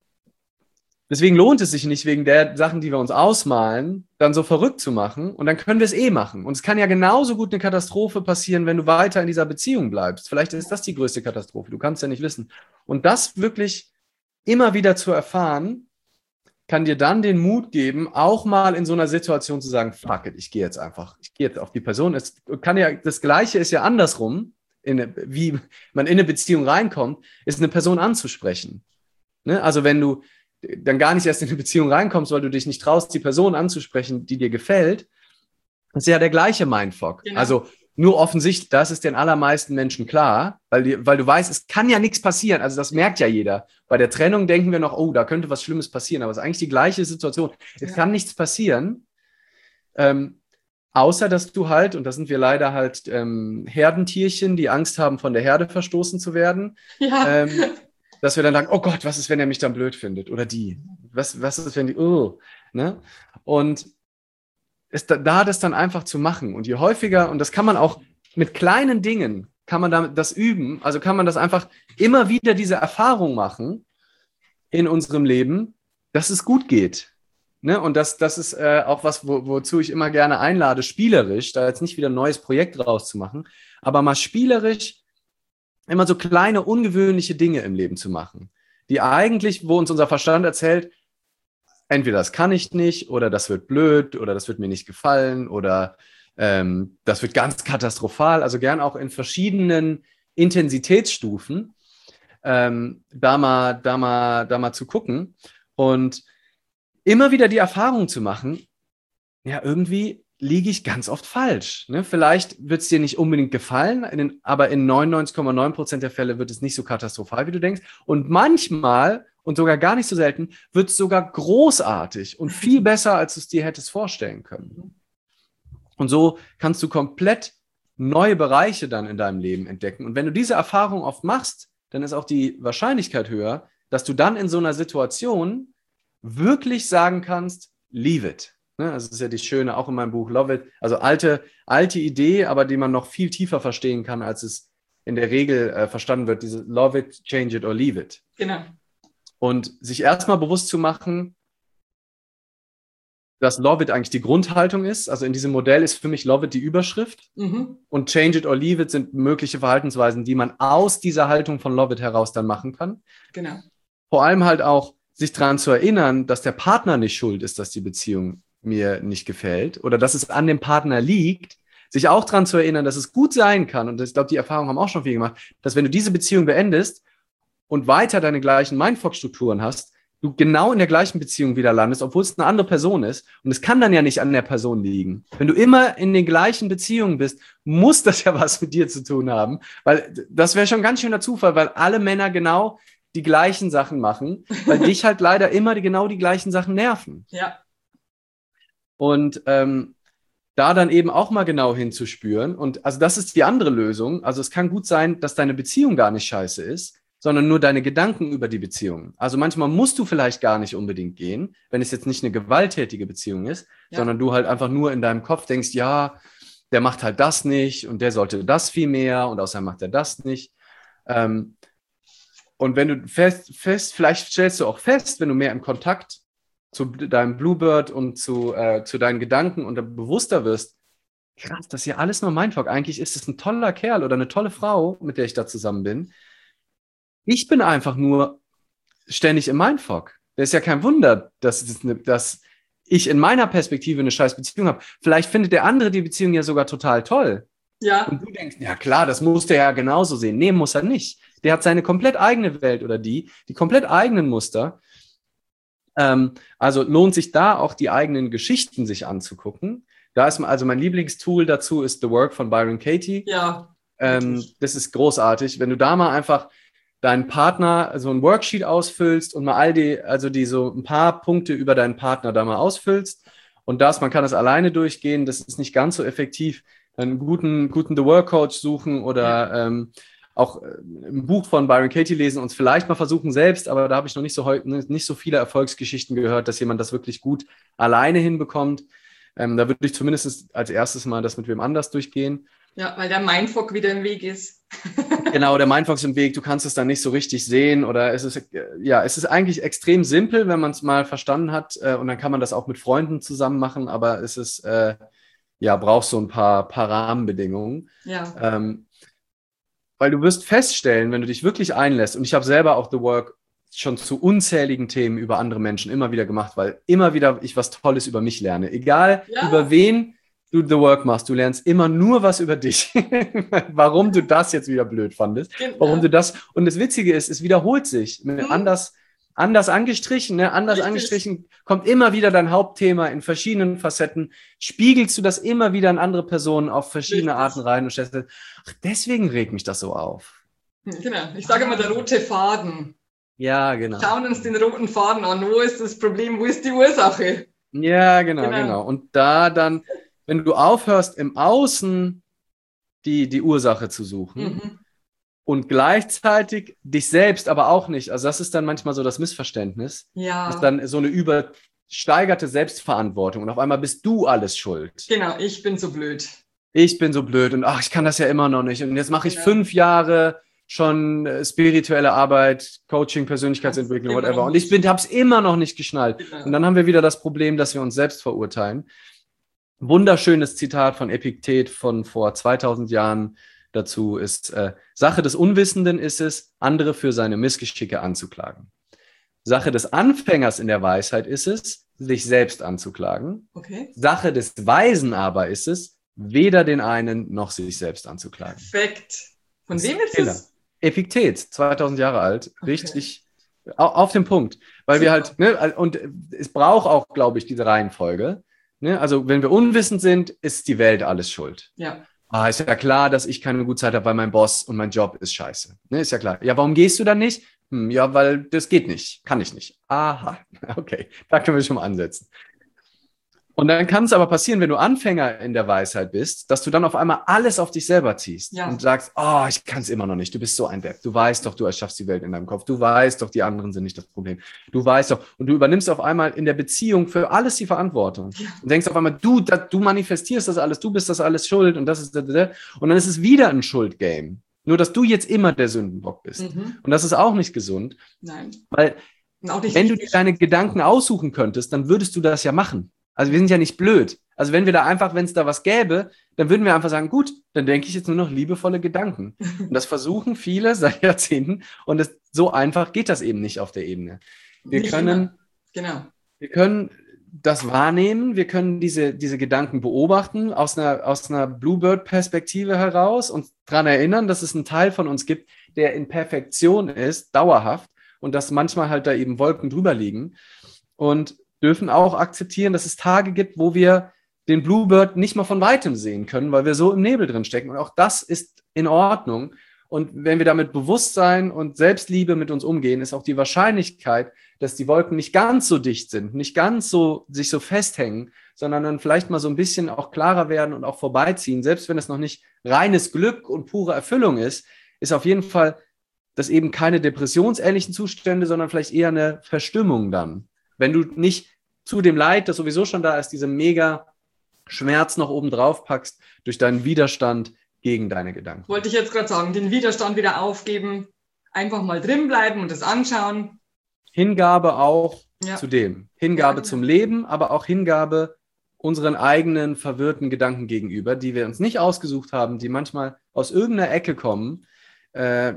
deswegen lohnt es sich nicht, wegen der Sachen, die wir uns ausmalen, dann so verrückt zu machen. Und dann können wir es eh machen. Und es kann ja genauso gut eine Katastrophe passieren, wenn du weiter in dieser Beziehung bleibst. Vielleicht ist das die größte Katastrophe. Du kannst ja nicht wissen. Und das wirklich immer wieder zu erfahren, kann dir dann den Mut geben, auch mal in so einer Situation zu sagen, fuck it, ich gehe jetzt einfach. Ich gehe jetzt auf die Person. Es kann ja, das Gleiche ist ja andersrum, in, wie man in eine Beziehung reinkommt, ist eine Person anzusprechen. Ne? Also wenn du dann gar nicht erst in eine Beziehung reinkommst, weil du dich nicht traust, die Person anzusprechen, die dir gefällt, ist ja der gleiche Mindfuck. Genau. Also nur offensichtlich, das ist den allermeisten Menschen klar, weil, die, weil du weißt, es kann ja nichts passieren. Also das merkt ja jeder. Bei der Trennung denken wir noch, oh, da könnte was Schlimmes passieren, aber es ist eigentlich die gleiche Situation. Es Ja. kann nichts passieren, ähm, außer dass du halt, und da sind wir leider halt ähm, Herdentierchen, die Angst haben, von der Herde verstoßen zu werden, Ja. ähm, dass wir dann sagen, oh Gott, was ist, wenn er mich dann blöd findet? Oder die. Was, was ist, wenn die, oh, ne? Und es, da, da das dann einfach zu machen. Und je häufiger, und das kann man auch mit kleinen Dingen, kann man damit das üben, also kann man das einfach immer wieder diese Erfahrung machen in unserem Leben, dass es gut geht. Ne? Und das, das ist äh, auch was, wo, wozu ich immer gerne einlade, spielerisch, da jetzt nicht wieder ein neues Projekt rauszumachen, aber mal spielerisch immer so kleine, ungewöhnliche Dinge im Leben zu machen, die eigentlich, wo uns unser Verstand erzählt, entweder das kann ich nicht oder das wird blöd oder das wird mir nicht gefallen oder ähm, das wird ganz katastrophal, also gern auch in verschiedenen Intensitätsstufen, ähm, da, mal, da, mal, da mal zu gucken und immer wieder die Erfahrung zu machen, ja, irgendwie liege ich ganz oft falsch. Ne? Vielleicht wird es dir nicht unbedingt gefallen, in den, aber in neunundneunzig Komma neun Prozent der Fälle wird es nicht so katastrophal, wie du denkst. Und manchmal, und sogar gar nicht so selten, wird es sogar großartig und viel besser, als du es dir hättest vorstellen können. Und so kannst du komplett neue Bereiche dann in deinem Leben entdecken. Und wenn du diese Erfahrung oft machst, dann ist auch die Wahrscheinlichkeit höher, dass du dann in so einer Situation wirklich sagen kannst, leave it. Ne? Also das ist ja die schöne, auch in meinem Buch Love It. Also alte, alte Idee, aber die man noch viel tiefer verstehen kann, als es in der Regel äh, verstanden wird. Diese Love It, Change It or Leave It. Genau. Und sich erstmal bewusst zu machen, dass Love It eigentlich die Grundhaltung ist. Also in diesem Modell ist für mich Love It die Überschrift. Mhm. Und Change It or Leave It sind mögliche Verhaltensweisen, die man aus dieser Haltung von Love It heraus dann machen kann. Genau. Vor allem halt auch, sich daran zu erinnern, dass der Partner nicht schuld ist, dass die Beziehung mir nicht gefällt oder dass es an dem Partner liegt, sich auch daran zu erinnern, dass es gut sein kann, und ich glaube, die Erfahrung haben auch schon viel gemacht, dass wenn du diese Beziehung beendest und weiter deine gleichen Mindfuck-Strukturen hast, du genau in der gleichen Beziehung wieder landest, obwohl es eine andere Person ist. Und es kann dann ja nicht an der Person liegen. Wenn du immer in den gleichen Beziehungen bist, muss das ja was mit dir zu tun haben, weil das wäre schon ein ganz schöner Zufall, weil alle Männer genau die gleichen Sachen machen, weil dich halt leider immer die, genau die gleichen Sachen nerven. Ja. Und ähm, da dann eben auch mal genau hinzuspüren. Und also das ist die andere Lösung. Also es kann gut sein, dass deine Beziehung gar nicht scheiße ist, sondern nur deine Gedanken über die Beziehung. Also manchmal musst du vielleicht gar nicht unbedingt gehen, wenn es jetzt nicht eine gewalttätige Beziehung ist, ja. sondern du halt einfach nur in deinem Kopf denkst, ja, der macht halt das nicht und der sollte das viel mehr und außerdem macht er das nicht. Ähm, Und wenn du fest, fest, vielleicht stellst du auch fest, wenn du mehr im Kontakt zu deinem Bluebird und zu, äh, zu deinen Gedanken und bewusster wirst, krass, das ist ja alles nur Mindfuck. Eigentlich ist es ein toller Kerl oder eine tolle Frau, mit der ich da zusammen bin. Ich bin einfach nur ständig im Mindfuck. Das ist ja kein Wunder, dass, dass ich in meiner Perspektive eine scheiß Beziehung habe. Vielleicht findet der andere die Beziehung ja sogar total toll. Ja. Und du denkst, ja klar, das muss der ja genauso sehen. Nee, muss er nicht. Der hat seine komplett eigene Welt oder die, die komplett eigenen Muster. Ähm, also lohnt sich da auch die eigenen Geschichten sich anzugucken. Da ist also mein Lieblingstool dazu ist The Work von Byron Katie. Ja. Ähm, das ist großartig. Wenn du da mal einfach deinen Partner so ein Worksheet ausfüllst und mal all die, also die so ein paar Punkte über deinen Partner da mal ausfüllst und das, man kann das alleine durchgehen, das ist nicht ganz so effektiv, einen guten, guten The Work Coach suchen oder ja. ähm, auch ein Buch von Byron Katie lesen und es vielleicht mal versuchen selbst, aber da habe ich noch nicht so, nicht so viele Erfolgsgeschichten gehört, dass jemand das wirklich gut alleine hinbekommt. Ähm, da würde ich zumindest als erstes mal das mit wem anders durchgehen. Ja, weil der Mindfuck wieder im Weg ist. Genau, der Mindfuck ist im Weg, du kannst es dann nicht so richtig sehen oder es ist, ja, es ist eigentlich extrem simpel, wenn man es mal verstanden hat äh, und dann kann man das auch mit Freunden zusammen machen, aber es ist, äh, ja, brauchst so ein paar, paar Rahmenbedingungen. Ja. Ähm, Weil du wirst feststellen, wenn du dich wirklich einlässt, und ich habe selber auch The Work schon zu unzähligen Themen über andere Menschen immer wieder gemacht, weil immer wieder ich was Tolles über mich lerne. Egal, ja. über wen du The Work machst, du lernst immer nur was über dich. Warum du das jetzt wieder blöd fandest. Genau. Warum du das, und das Witzige ist, es wiederholt sich. Mhm. Anders, anders angestrichen, ne? anders Richtig. angestrichen, kommt immer wieder dein Hauptthema in verschiedenen Facetten, spiegelst du das immer wieder in andere Personen auf verschiedene Richtig. Arten rein und stellst, ach, deswegen regt mich das so auf. Genau, ich sage immer der rote Faden. Ja, genau. Schauen uns den roten Faden an, wo ist das Problem, wo ist die Ursache? Ja, genau, genau. genau. Und da dann, wenn du aufhörst, im Außen die, die Ursache zu suchen, mhm. und gleichzeitig dich selbst aber auch nicht. Also das ist dann manchmal so das Missverständnis. Ja. Das ist dann so eine übersteigerte Selbstverantwortung und auf einmal bist du alles schuld. Genau, ich bin so blöd. Ich bin so blöd und ach, ich kann das ja immer noch nicht. Und jetzt mache ich genau. fünf Jahre schon spirituelle Arbeit, Coaching, Persönlichkeitsentwicklung, whatever. Und ich habe es immer noch nicht geschnallt. Genau. Und dann haben wir wieder das Problem, dass wir uns selbst verurteilen. Wunderschönes Zitat von Epiktet von vor zweitausend Jahren. Dazu ist, äh, Sache des Unwissenden ist es, andere für seine Missgeschicke anzuklagen. Sache des Anfängers in der Weisheit ist es, sich selbst anzuklagen. Okay. Sache des Weisen aber ist es, weder den einen noch sich selbst anzuklagen. Perfekt. Von wem ist es? Epiktet, zweitausend Jahre alt, okay. richtig auf, auf den Punkt. Weil Super. wir halt, ne, und es braucht auch, glaube ich, diese Reihenfolge. Ne? Also wenn wir unwissend sind, ist die Welt alles schuld. Ja. Ah, ist ja klar, dass ich keine gute Zeit habe, weil mein Boss und mein Job ist scheiße. Ne, ist ja klar. Ja, warum gehst du dann nicht? Hm, ja, weil das geht nicht. Kann ich nicht. Aha, okay. Da können wir schon mal ansetzen. Und dann kann es aber passieren, wenn du Anfänger in der Weisheit bist, dass du dann auf einmal alles auf dich selber ziehst Ja. und sagst, oh, ich kann es immer noch nicht, du bist so ein Depp, du weißt doch, du erschaffst die Welt in deinem Kopf, du weißt doch, die anderen sind nicht das Problem, du weißt doch, und du übernimmst auf einmal in der Beziehung für alles die Verantwortung Ja. und denkst auf einmal, du, da, du manifestierst das alles, du bist das alles schuld und das ist, und dann ist es wieder ein Schuldgame, nur dass du jetzt immer der Sündenbock bist. Mhm. Und das ist auch nicht gesund, Nein. weil Und auch nicht wenn du richtig. dir deine Gedanken aussuchen könntest, dann würdest du das ja machen. Also wir sind ja nicht blöd. Also wenn wir da einfach, wenn es da was gäbe, dann würden wir einfach sagen, gut, dann denke ich jetzt nur noch liebevolle Gedanken. Und das versuchen viele seit Jahrzehnten und das, so einfach geht das eben nicht auf der Ebene. Wir Nicht können, immer. Genau. wir können das wahrnehmen, wir können diese, diese Gedanken beobachten aus einer, aus einer Bluebird-Perspektive heraus und daran erinnern, dass es einen Teil von uns gibt, der in Perfektion ist, dauerhaft und dass manchmal halt da eben Wolken drüber liegen und dürfen auch akzeptieren, dass es Tage gibt, wo wir den Bluebird nicht mal von Weitem sehen können, weil wir so im Nebel drin stecken. Und auch das ist in Ordnung. Und wenn wir damit Bewusstsein und Selbstliebe mit uns umgehen, ist auch die Wahrscheinlichkeit, dass die Wolken nicht ganz so dicht sind, nicht ganz so sich so festhängen, sondern dann vielleicht mal so ein bisschen auch klarer werden und auch vorbeiziehen. Selbst wenn es noch nicht reines Glück und pure Erfüllung ist, ist auf jeden Fall das eben keine depressionsähnlichen Zustände, sondern vielleicht eher eine Verstimmung dann. Wenn du nicht zu dem Leid, das sowieso schon da ist, diese mega Schmerz noch oben drauf packst, durch deinen Widerstand gegen deine Gedanken. Wollte ich jetzt gerade sagen, den Widerstand wieder aufgeben, einfach mal drin bleiben und das anschauen. Hingabe auch Ja. zu dem. Hingabe Ja, zum genau. Leben, aber auch Hingabe unseren eigenen verwirrten Gedanken gegenüber, die wir uns nicht ausgesucht haben, die manchmal aus irgendeiner Ecke kommen. Äh,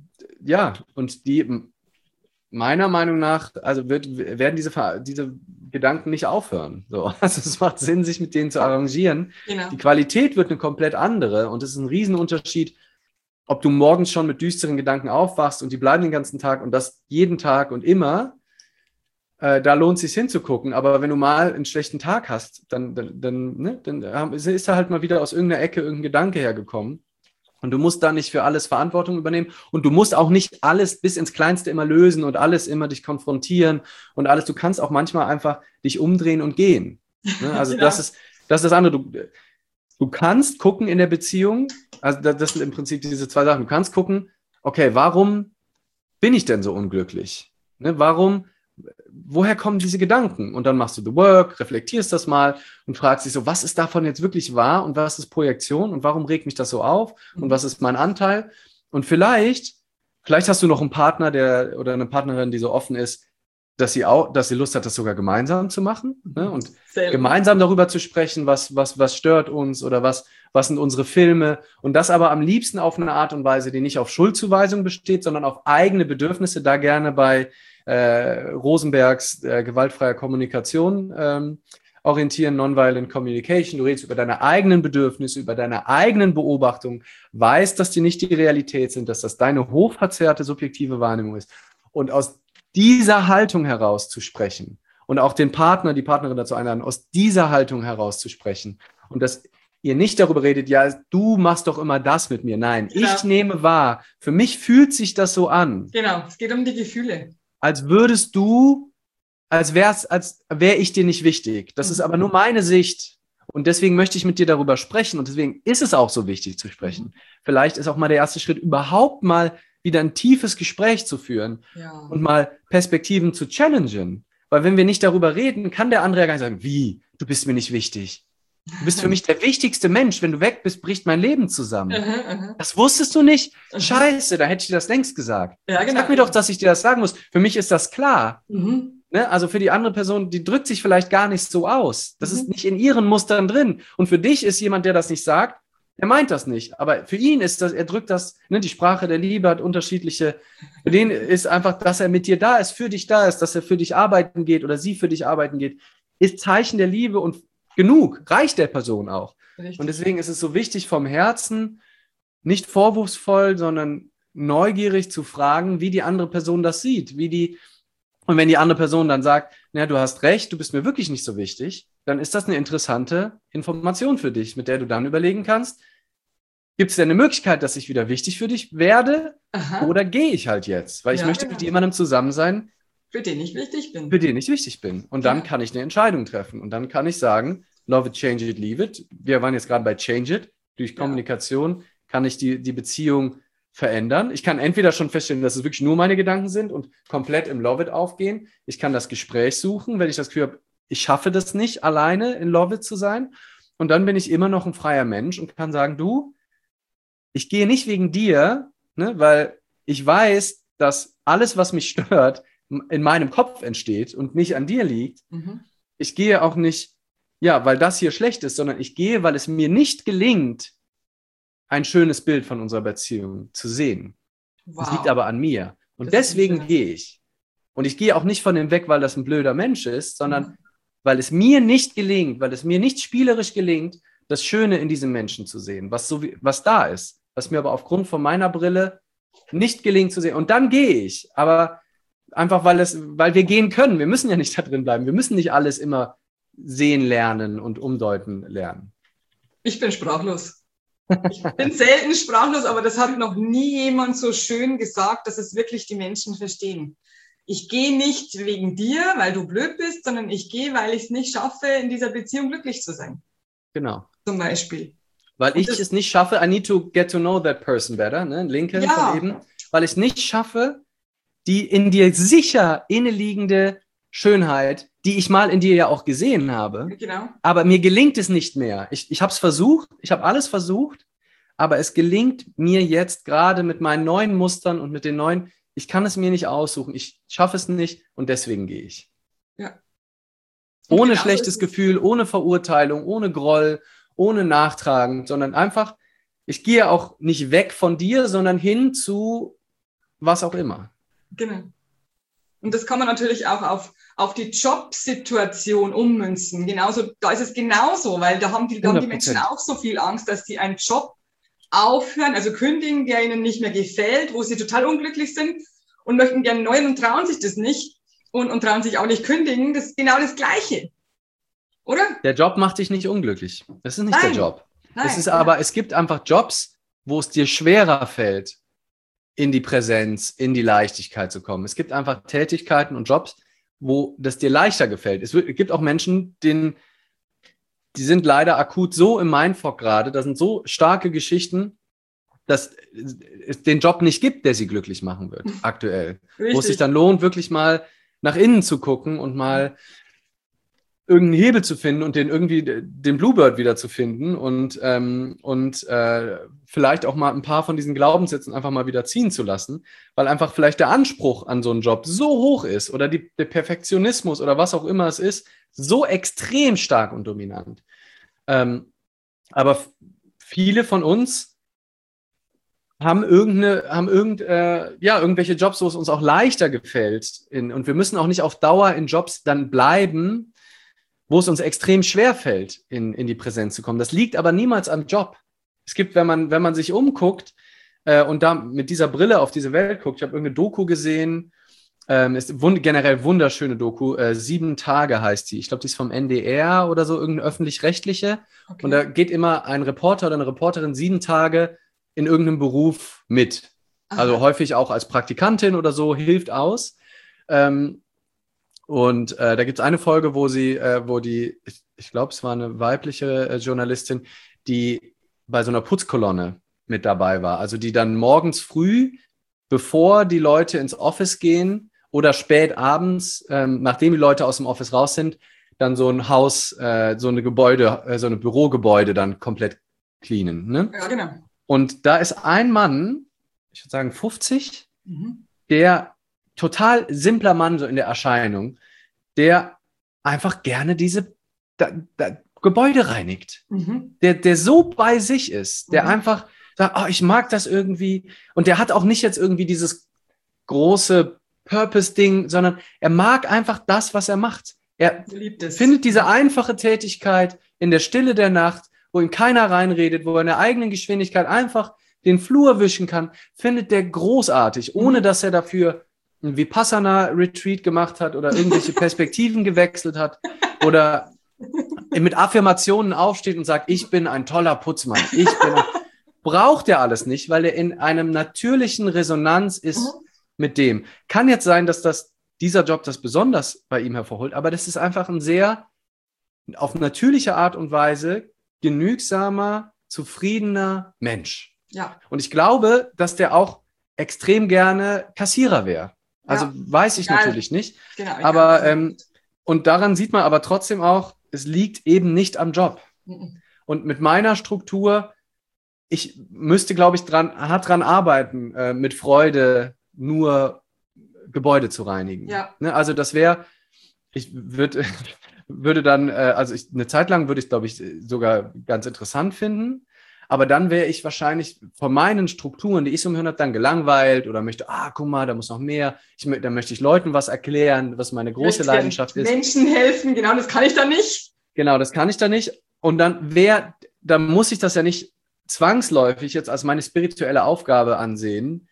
ja, und die meiner Meinung nach, also wird, werden diese, diese Gedanken nicht aufhören. So. Also es macht Sinn, sich mit denen zu arrangieren. Genau. Die Qualität wird eine komplett andere und es ist ein Riesenunterschied, ob du morgens schon mit düsteren Gedanken aufwachst und die bleiben den ganzen Tag und das jeden Tag und immer, äh, da lohnt es sich hinzugucken. Aber wenn du mal einen schlechten Tag hast, dann, dann, dann, ne, dann ist da halt mal wieder aus irgendeiner Ecke irgendein Gedanke hergekommen. Und du musst da nicht für alles Verantwortung übernehmen und du musst auch nicht alles bis ins Kleinste immer lösen und alles immer dich konfrontieren und alles. Du kannst auch manchmal einfach dich umdrehen und gehen. Ne? Also Genau. das ist, das ist das andere. Du, du kannst gucken in der Beziehung, also das, das sind im Prinzip diese zwei Sachen. Du kannst gucken, okay, warum bin ich denn so unglücklich? Ne? Warum, woher kommen diese Gedanken? Und dann machst du the work, reflektierst das mal und fragst dich so, was ist davon jetzt wirklich wahr und was ist Projektion und warum regt mich das so auf und was ist mein Anteil? Und vielleicht, vielleicht hast du noch einen Partner, der oder eine Partnerin, die so offen ist, dass sie auch, dass sie Lust hat, das sogar gemeinsam zu machen, ne? Und Selber. gemeinsam darüber zu sprechen, was, was, was stört uns oder was, was sind unsere Filme und das aber am liebsten auf eine Art und Weise, die nicht auf Schuldzuweisung besteht, sondern auf eigene Bedürfnisse, da gerne bei äh, Rosenbergs äh, gewaltfreier Kommunikation ähm, orientieren, Nonviolent Communication. Du redest über deine eigenen Bedürfnisse, über deine eigenen Beobachtungen, weißt, dass die nicht die Realität sind, dass das deine hochverzerrte subjektive Wahrnehmung ist. Und aus dieser Haltung heraus zu sprechen und auch den Partner, die Partnerin dazu einladen, aus dieser Haltung heraus zu sprechen und dass ihr nicht darüber redet, ja, du machst doch immer das mit mir. Nein, Genau. ich nehme wahr. Für mich fühlt sich das so an. Genau, es geht um die Gefühle. Als würdest du, als wär's, als wäre ich dir nicht wichtig. Das ist aber nur meine Sicht. Und deswegen möchte ich mit dir darüber sprechen. Und deswegen ist es auch so wichtig zu sprechen. Vielleicht ist auch mal der erste Schritt, überhaupt mal wieder ein tiefes Gespräch zu führen Ja. und mal Perspektiven zu challengen. Weil wenn wir nicht darüber reden, kann der andere ja gar nicht sagen, wie, du bist mir nicht wichtig. Du bist für mich der wichtigste Mensch. Wenn du weg bist, bricht mein Leben zusammen. Aha, aha. Das wusstest du nicht? Mhm. Scheiße, da hätte ich dir das längst gesagt. Ja, genau. Sag mir doch, dass ich dir das sagen muss. Für mich ist das klar. Mhm. Ne? Also für die andere Person, die drückt sich vielleicht gar nicht so aus. Das Mhm. ist nicht in ihren Mustern drin. Und für dich ist jemand, der das nicht sagt, der meint das nicht. Aber für ihn ist das, er drückt das, ne, die Sprache der Liebe hat unterschiedliche, für den ist einfach, dass er mit dir da ist, für dich da ist, dass er für dich arbeiten geht oder sie für dich arbeiten geht, ist Zeichen der Liebe und genug, reicht der Person auch. Richtig. Und deswegen ist es so wichtig, vom Herzen nicht vorwurfsvoll, sondern neugierig zu fragen, wie die andere Person das sieht, wie die, und wenn die andere Person dann sagt, na, du hast recht, du bist mir wirklich nicht so wichtig, dann ist das eine interessante Information für dich, mit der du dann überlegen kannst, gibt es denn eine Möglichkeit, dass ich wieder wichtig für dich werde Aha. oder gehe ich halt jetzt? Weil ich Ja, möchte genau. mit jemandem zusammen sein, Für den ich wichtig bin. Für den ich wichtig bin. Und dann ja. kann ich eine Entscheidung treffen. Und dann kann ich sagen, love it, change it, leave it. Wir waren jetzt gerade bei change it. Durch Kommunikation ja. kann ich die, die Beziehung verändern. Ich kann entweder schon feststellen, dass es wirklich nur meine Gedanken sind und komplett im Love it aufgehen. Ich kann das Gespräch suchen, wenn ich das Gefühl habe, ich schaffe das nicht, alleine in Love it zu sein. Und dann bin ich immer noch ein freier Mensch und kann sagen, du, ich gehe nicht wegen dir, ne, weil ich weiß, dass alles, was mich stört, in meinem Kopf entsteht und nicht an dir liegt. Mhm. Ich gehe auch nicht, ja, weil das hier schlecht ist, sondern ich gehe, weil es mir nicht gelingt, ein schönes Bild von unserer Beziehung zu sehen. Wow. Das liegt aber an mir. Und das deswegen gehe ich. Und ich gehe auch nicht von dem weg, weil das ein blöder Mensch ist, sondern mhm. weil es mir nicht gelingt, weil es mir nicht spielerisch gelingt, das Schöne in diesem Menschen zu sehen, was, so wie, was da ist, was mir aber aufgrund von meiner Brille nicht gelingt zu sehen. Und dann gehe ich. Aber einfach, weil, es, weil wir gehen können. Wir müssen ja nicht da drin bleiben. Wir müssen nicht alles immer sehen lernen und umdeuten lernen. Ich bin sprachlos. Ich bin selten sprachlos, aber das hat noch nie jemand so schön gesagt, dass es wirklich die Menschen verstehen. Ich gehe nicht wegen dir, weil du blöd bist, sondern ich gehe, weil ich es nicht schaffe, in dieser Beziehung glücklich zu sein. Genau. Zum Beispiel. Weil ich es nicht schaffe, I need to get to know that person better, ne? Lincoln ja. von eben, weil ich es nicht schaffe, die in dir sicher inneliegende Schönheit, die ich mal in dir ja auch gesehen habe, genau. aber mir gelingt es nicht mehr. Ich, ich habe es versucht, ich habe alles versucht, aber es gelingt mir jetzt gerade mit meinen neuen Mustern und mit den neuen, ich kann es mir nicht aussuchen, ich schaffe es nicht und deswegen gehe ich. Ja. Ohne genau schlechtes Gefühl, ohne Verurteilung, ohne Groll, ohne Nachtragen, sondern einfach, ich gehe auch nicht weg von dir, sondern hin zu was auch immer. Genau. Und das kann man natürlich auch auf, auf die Jobsituation ummünzen. Genauso, da ist es genauso, weil da haben die, da haben die Menschen auch so viel Angst, dass sie einen Job aufhören, also kündigen, der ihnen nicht mehr gefällt, wo sie total unglücklich sind und möchten gerne einen neuen und trauen sich das nicht und, und trauen sich auch nicht kündigen. Das ist genau das Gleiche. Oder? Der Job macht dich nicht unglücklich. Das ist nicht Nein. der Job. Nein. Es ist aber, es gibt einfach Jobs, wo es dir schwerer fällt, in die Präsenz, in die Leichtigkeit zu kommen. Es gibt einfach Tätigkeiten und Jobs, wo das dir leichter gefällt. Es gibt auch Menschen, denen, die sind leider akut so im Mindfuck gerade, da sind so starke Geschichten, dass es den Job nicht gibt, der sie glücklich machen wird, aktuell. Richtig. Wo es sich dann lohnt, wirklich mal nach innen zu gucken und mal irgendeinen Hebel zu finden und den irgendwie den Bluebird wieder zu finden und, ähm, und äh, vielleicht auch mal ein paar von diesen Glaubenssätzen einfach mal wieder ziehen zu lassen, weil einfach vielleicht der Anspruch an so einen Job so hoch ist oder die, der Perfektionismus oder was auch immer es ist, so extrem stark und dominant. Ähm, aber f- viele von uns haben irgendeine, haben irgend, äh, ja, irgendwelche Jobs, wo es uns auch leichter gefällt. In, und wir müssen auch nicht auf Dauer in Jobs dann bleiben, wo es uns extrem schwer fällt, in, in die Präsenz zu kommen. Das liegt aber niemals am Job. Es gibt, wenn man, wenn man sich umguckt äh, und da mit dieser Brille auf diese Welt guckt, ich habe irgendeine Doku gesehen, ähm, ist wund- generell wunderschöne Doku, äh, Sieben Tage heißt die. Ich glaube, die ist vom N D R oder so, irgendeine öffentlich-rechtliche. Okay. Und da geht immer ein Reporter oder eine Reporterin sieben Tage in irgendeinem Beruf mit. Aha. Also häufig auch als Praktikantin oder so, hilft aus. Ähm, Und äh, da gibt es eine Folge, wo sie, äh, wo die, ich, ich glaube, es war eine weibliche äh, Journalistin, die bei so einer Putzkolonne mit dabei war. Also die dann morgens früh, bevor die Leute ins Office gehen oder spät abends, ähm, nachdem die Leute aus dem Office raus sind, dann so ein Haus, äh, so eine Gebäude, äh, so eine Bürogebäude dann komplett cleanen. Ne? Ja, genau. Und da ist ein Mann, ich würde sagen fünfzig, mhm. der total simpler Mann so in der Erscheinung, der einfach gerne diese da, da, Gebäude reinigt. Mhm. Der, der so bei sich ist, der mhm. einfach sagt, oh, ich mag das irgendwie. Und der hat auch nicht jetzt irgendwie dieses große Purpose-Ding, sondern er mag einfach das, was er macht. Er findet diese einfache Tätigkeit in der Stille der Nacht, wo ihm keiner reinredet, wo er in der eigenen Geschwindigkeit einfach den Flur wischen kann, findet der großartig, ohne mhm. dass er dafür ein Vipassana-Retreat gemacht hat oder irgendwelche Perspektiven gewechselt hat oder mit Affirmationen aufsteht und sagt, ich bin ein toller Putzmann. Ich bin ein braucht er alles nicht, weil er in einem natürlichen Resonanz ist mhm. mit dem. Kann jetzt sein, dass das dieser Job das besonders bei ihm hervorholt, aber das ist einfach ein sehr, auf natürliche Art und Weise, genügsamer, zufriedener Mensch. Ja. Und ich glaube, dass der auch extrem gerne Kassierer wäre. Also ja. weiß ich Egal. natürlich nicht. Genau, aber ähm, und daran sieht man aber trotzdem auch, es liegt eben nicht am Job. Mhm. Und mit meiner Struktur, ich müsste, glaube ich, dran, hart dran arbeiten, äh, mit Freude nur Gebäude zu reinigen. Ja. Ne? Also das wäre, ich würd, würde dann, äh, also ich, eine Zeit lang würde ich, glaube ich, sogar ganz interessant finden. Aber dann wäre ich wahrscheinlich von meinen Strukturen, die ich so im Hirn habe, dann gelangweilt oder möchte, ah, guck mal, da muss noch mehr. Ich, dann möchte ich Leuten was erklären, was meine große Leidenschaft ist. Menschen helfen, genau, das kann ich dann nicht. Genau, das kann ich dann nicht. Und dann wäre, dann muss ich das ja nicht zwangsläufig jetzt als meine spirituelle Aufgabe ansehen,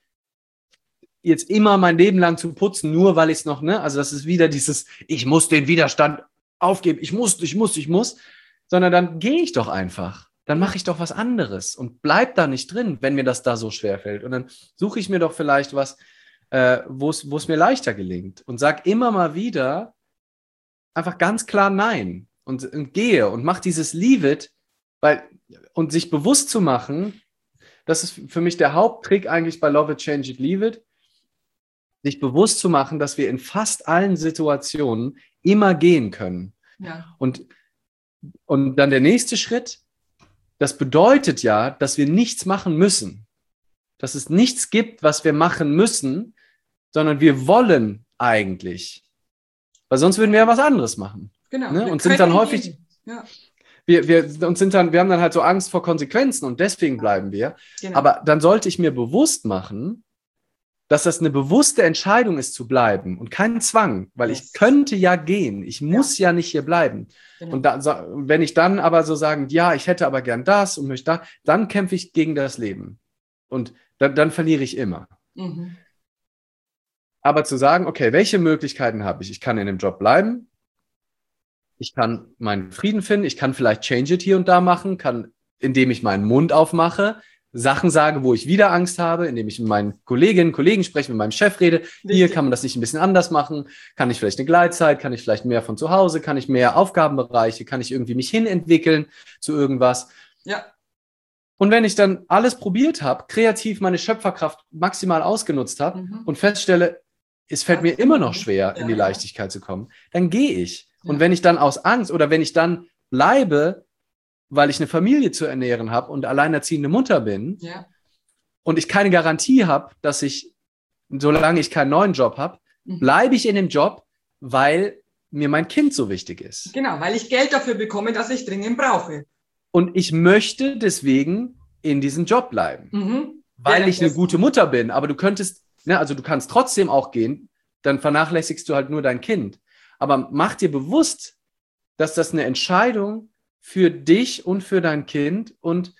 jetzt immer mein Leben lang zu putzen, nur weil ich es noch, ne, also das ist wieder dieses, ich muss den Widerstand aufgeben, ich muss, ich muss, ich muss, sondern dann gehe ich doch einfach. Dann mache ich doch was anderes und bleib da nicht drin, wenn mir das da so schwer fällt. Und dann suche ich mir doch vielleicht was, äh, wo es mir leichter gelingt und sag immer mal wieder einfach ganz klar Nein und, und gehe und mach dieses Leave it, weil, und sich bewusst zu machen, das ist für mich der Haupttrick eigentlich bei Love It, Change It, Leave It, sich bewusst zu machen, dass wir in fast allen Situationen immer gehen können. Ja. Und, und dann der nächste Schritt, das bedeutet ja, dass wir nichts machen müssen. Dass es nichts gibt, was wir machen müssen, sondern wir wollen eigentlich. Weil sonst würden wir ja was anderes machen. Genau. Ne? Und sind dann häufig, ja. wir, wir, und sind dann, wir haben dann halt so Angst vor Konsequenzen und deswegen bleiben wir. Genau. Aber dann sollte ich mir bewusst machen, dass das eine bewusste Entscheidung ist, zu bleiben und kein Zwang, weil yes. ich könnte ja gehen, ich muss ja, ja nicht hier bleiben. Genau. Und da, wenn ich dann aber so sagen, ja, ich hätte aber gern das und möchte da, dann kämpfe ich gegen das Leben. Und dann, dann verliere ich immer. Mhm. Aber zu sagen, okay, welche Möglichkeiten habe ich? Ich kann in dem Job bleiben, ich kann meinen Frieden finden, ich kann vielleicht Change It hier und da machen, kann, indem ich meinen Mund aufmache, Sachen sage, wo ich wieder Angst habe, indem ich mit meinen Kolleginnen, Kollegen spreche, mit meinem Chef rede. Richtig. Hier kann man das nicht ein bisschen anders machen. Kann ich vielleicht eine Gleitzeit? Kann ich vielleicht mehr von zu Hause? Kann ich mehr Aufgabenbereiche? Kann ich irgendwie mich hinentwickeln zu irgendwas? Ja. Und wenn ich dann alles probiert habe, kreativ meine Schöpferkraft maximal ausgenutzt habe mhm. und feststelle, es fällt mir immer noch schwer, ja, in die Leichtigkeit zu kommen, dann gehe ich. Ja. Und wenn ich dann aus Angst oder wenn ich dann bleibe, weil ich eine Familie zu ernähren habe und alleinerziehende Mutter bin ja. und ich keine Garantie habe, dass ich, solange ich keinen neuen Job habe, mhm. bleibe ich in dem Job, weil mir mein Kind so wichtig ist. Genau, weil ich Geld dafür bekomme, das ich dringend brauche. Und ich möchte deswegen in diesem Job bleiben, mhm. weil ja, ich eine gute Mutter bin. Aber du könntest, ne, also du kannst trotzdem auch gehen, dann vernachlässigst du halt nur dein Kind. Aber mach dir bewusst, dass das eine Entscheidung für dich und für dein Kind und,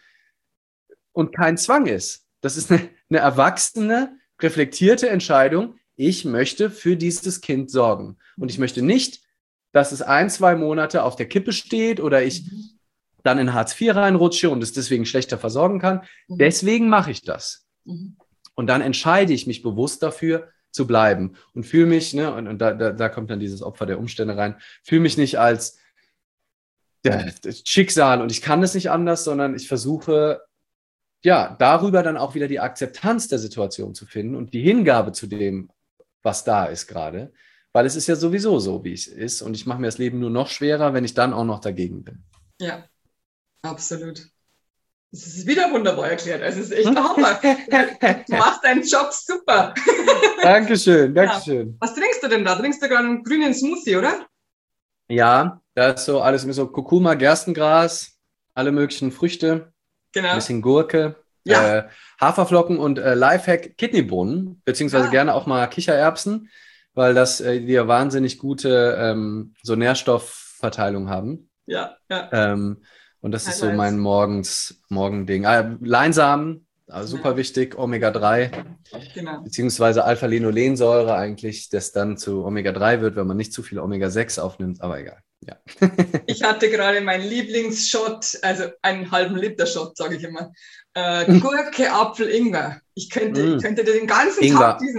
und kein Zwang ist. Das ist eine, eine erwachsene, reflektierte Entscheidung. Ich möchte für dieses Kind sorgen. Und ich möchte nicht, dass es ein, zwei Monate auf der Kippe steht oder ich mhm. dann in Hartz vier reinrutsche und es deswegen schlechter versorgen kann. Mhm. Deswegen mache ich das. Mhm. Und dann entscheide ich mich bewusst dafür, zu bleiben und fühle mich, ne, und, und da, da, da kommt dann dieses Opfer der Umstände rein, fühle mich nicht als ja, das Schicksal und ich kann das nicht anders, sondern ich versuche, ja, darüber dann auch wieder die Akzeptanz der Situation zu finden und die Hingabe zu dem, was da ist gerade, weil es ist ja sowieso so, wie es ist und ich mache mir das Leben nur noch schwerer, wenn ich dann auch noch dagegen bin. Ja, absolut. Das ist wieder wunderbar erklärt. Es ist echt der Hammer. Du machst deinen Job super. Dankeschön, Dankeschön. Ja. Was trinkst du denn da? Trinkst du gerade einen grünen Smoothie, oder? Ja, da ist so alles mit so Kurkuma, Gerstengras, alle möglichen Früchte, genau. ein bisschen Gurke, ja. äh, Haferflocken und äh, Lifehack Kidneybohnen, beziehungsweise ja. gerne auch mal Kichererbsen, weil das äh, die ja wahnsinnig gute ähm, so Nährstoffverteilung haben. Ja, ja. Ähm, und das ist so mein morgens Morgending. Ah, Leinsamen, also super ja. wichtig, Omega drei, genau. beziehungsweise Alpha-Linolensäure eigentlich, das dann zu Omega drei wird, wenn man nicht zu viel Omega sechs aufnimmt, aber egal. Ja. Ich hatte gerade meinen Lieblingsshot, also einen halben Liter Shot, sage ich immer. Äh, Gurke, Apfel, Ingwer. Ich könnte, mm. ich könnte den ganzen Ingwer. Tag diesen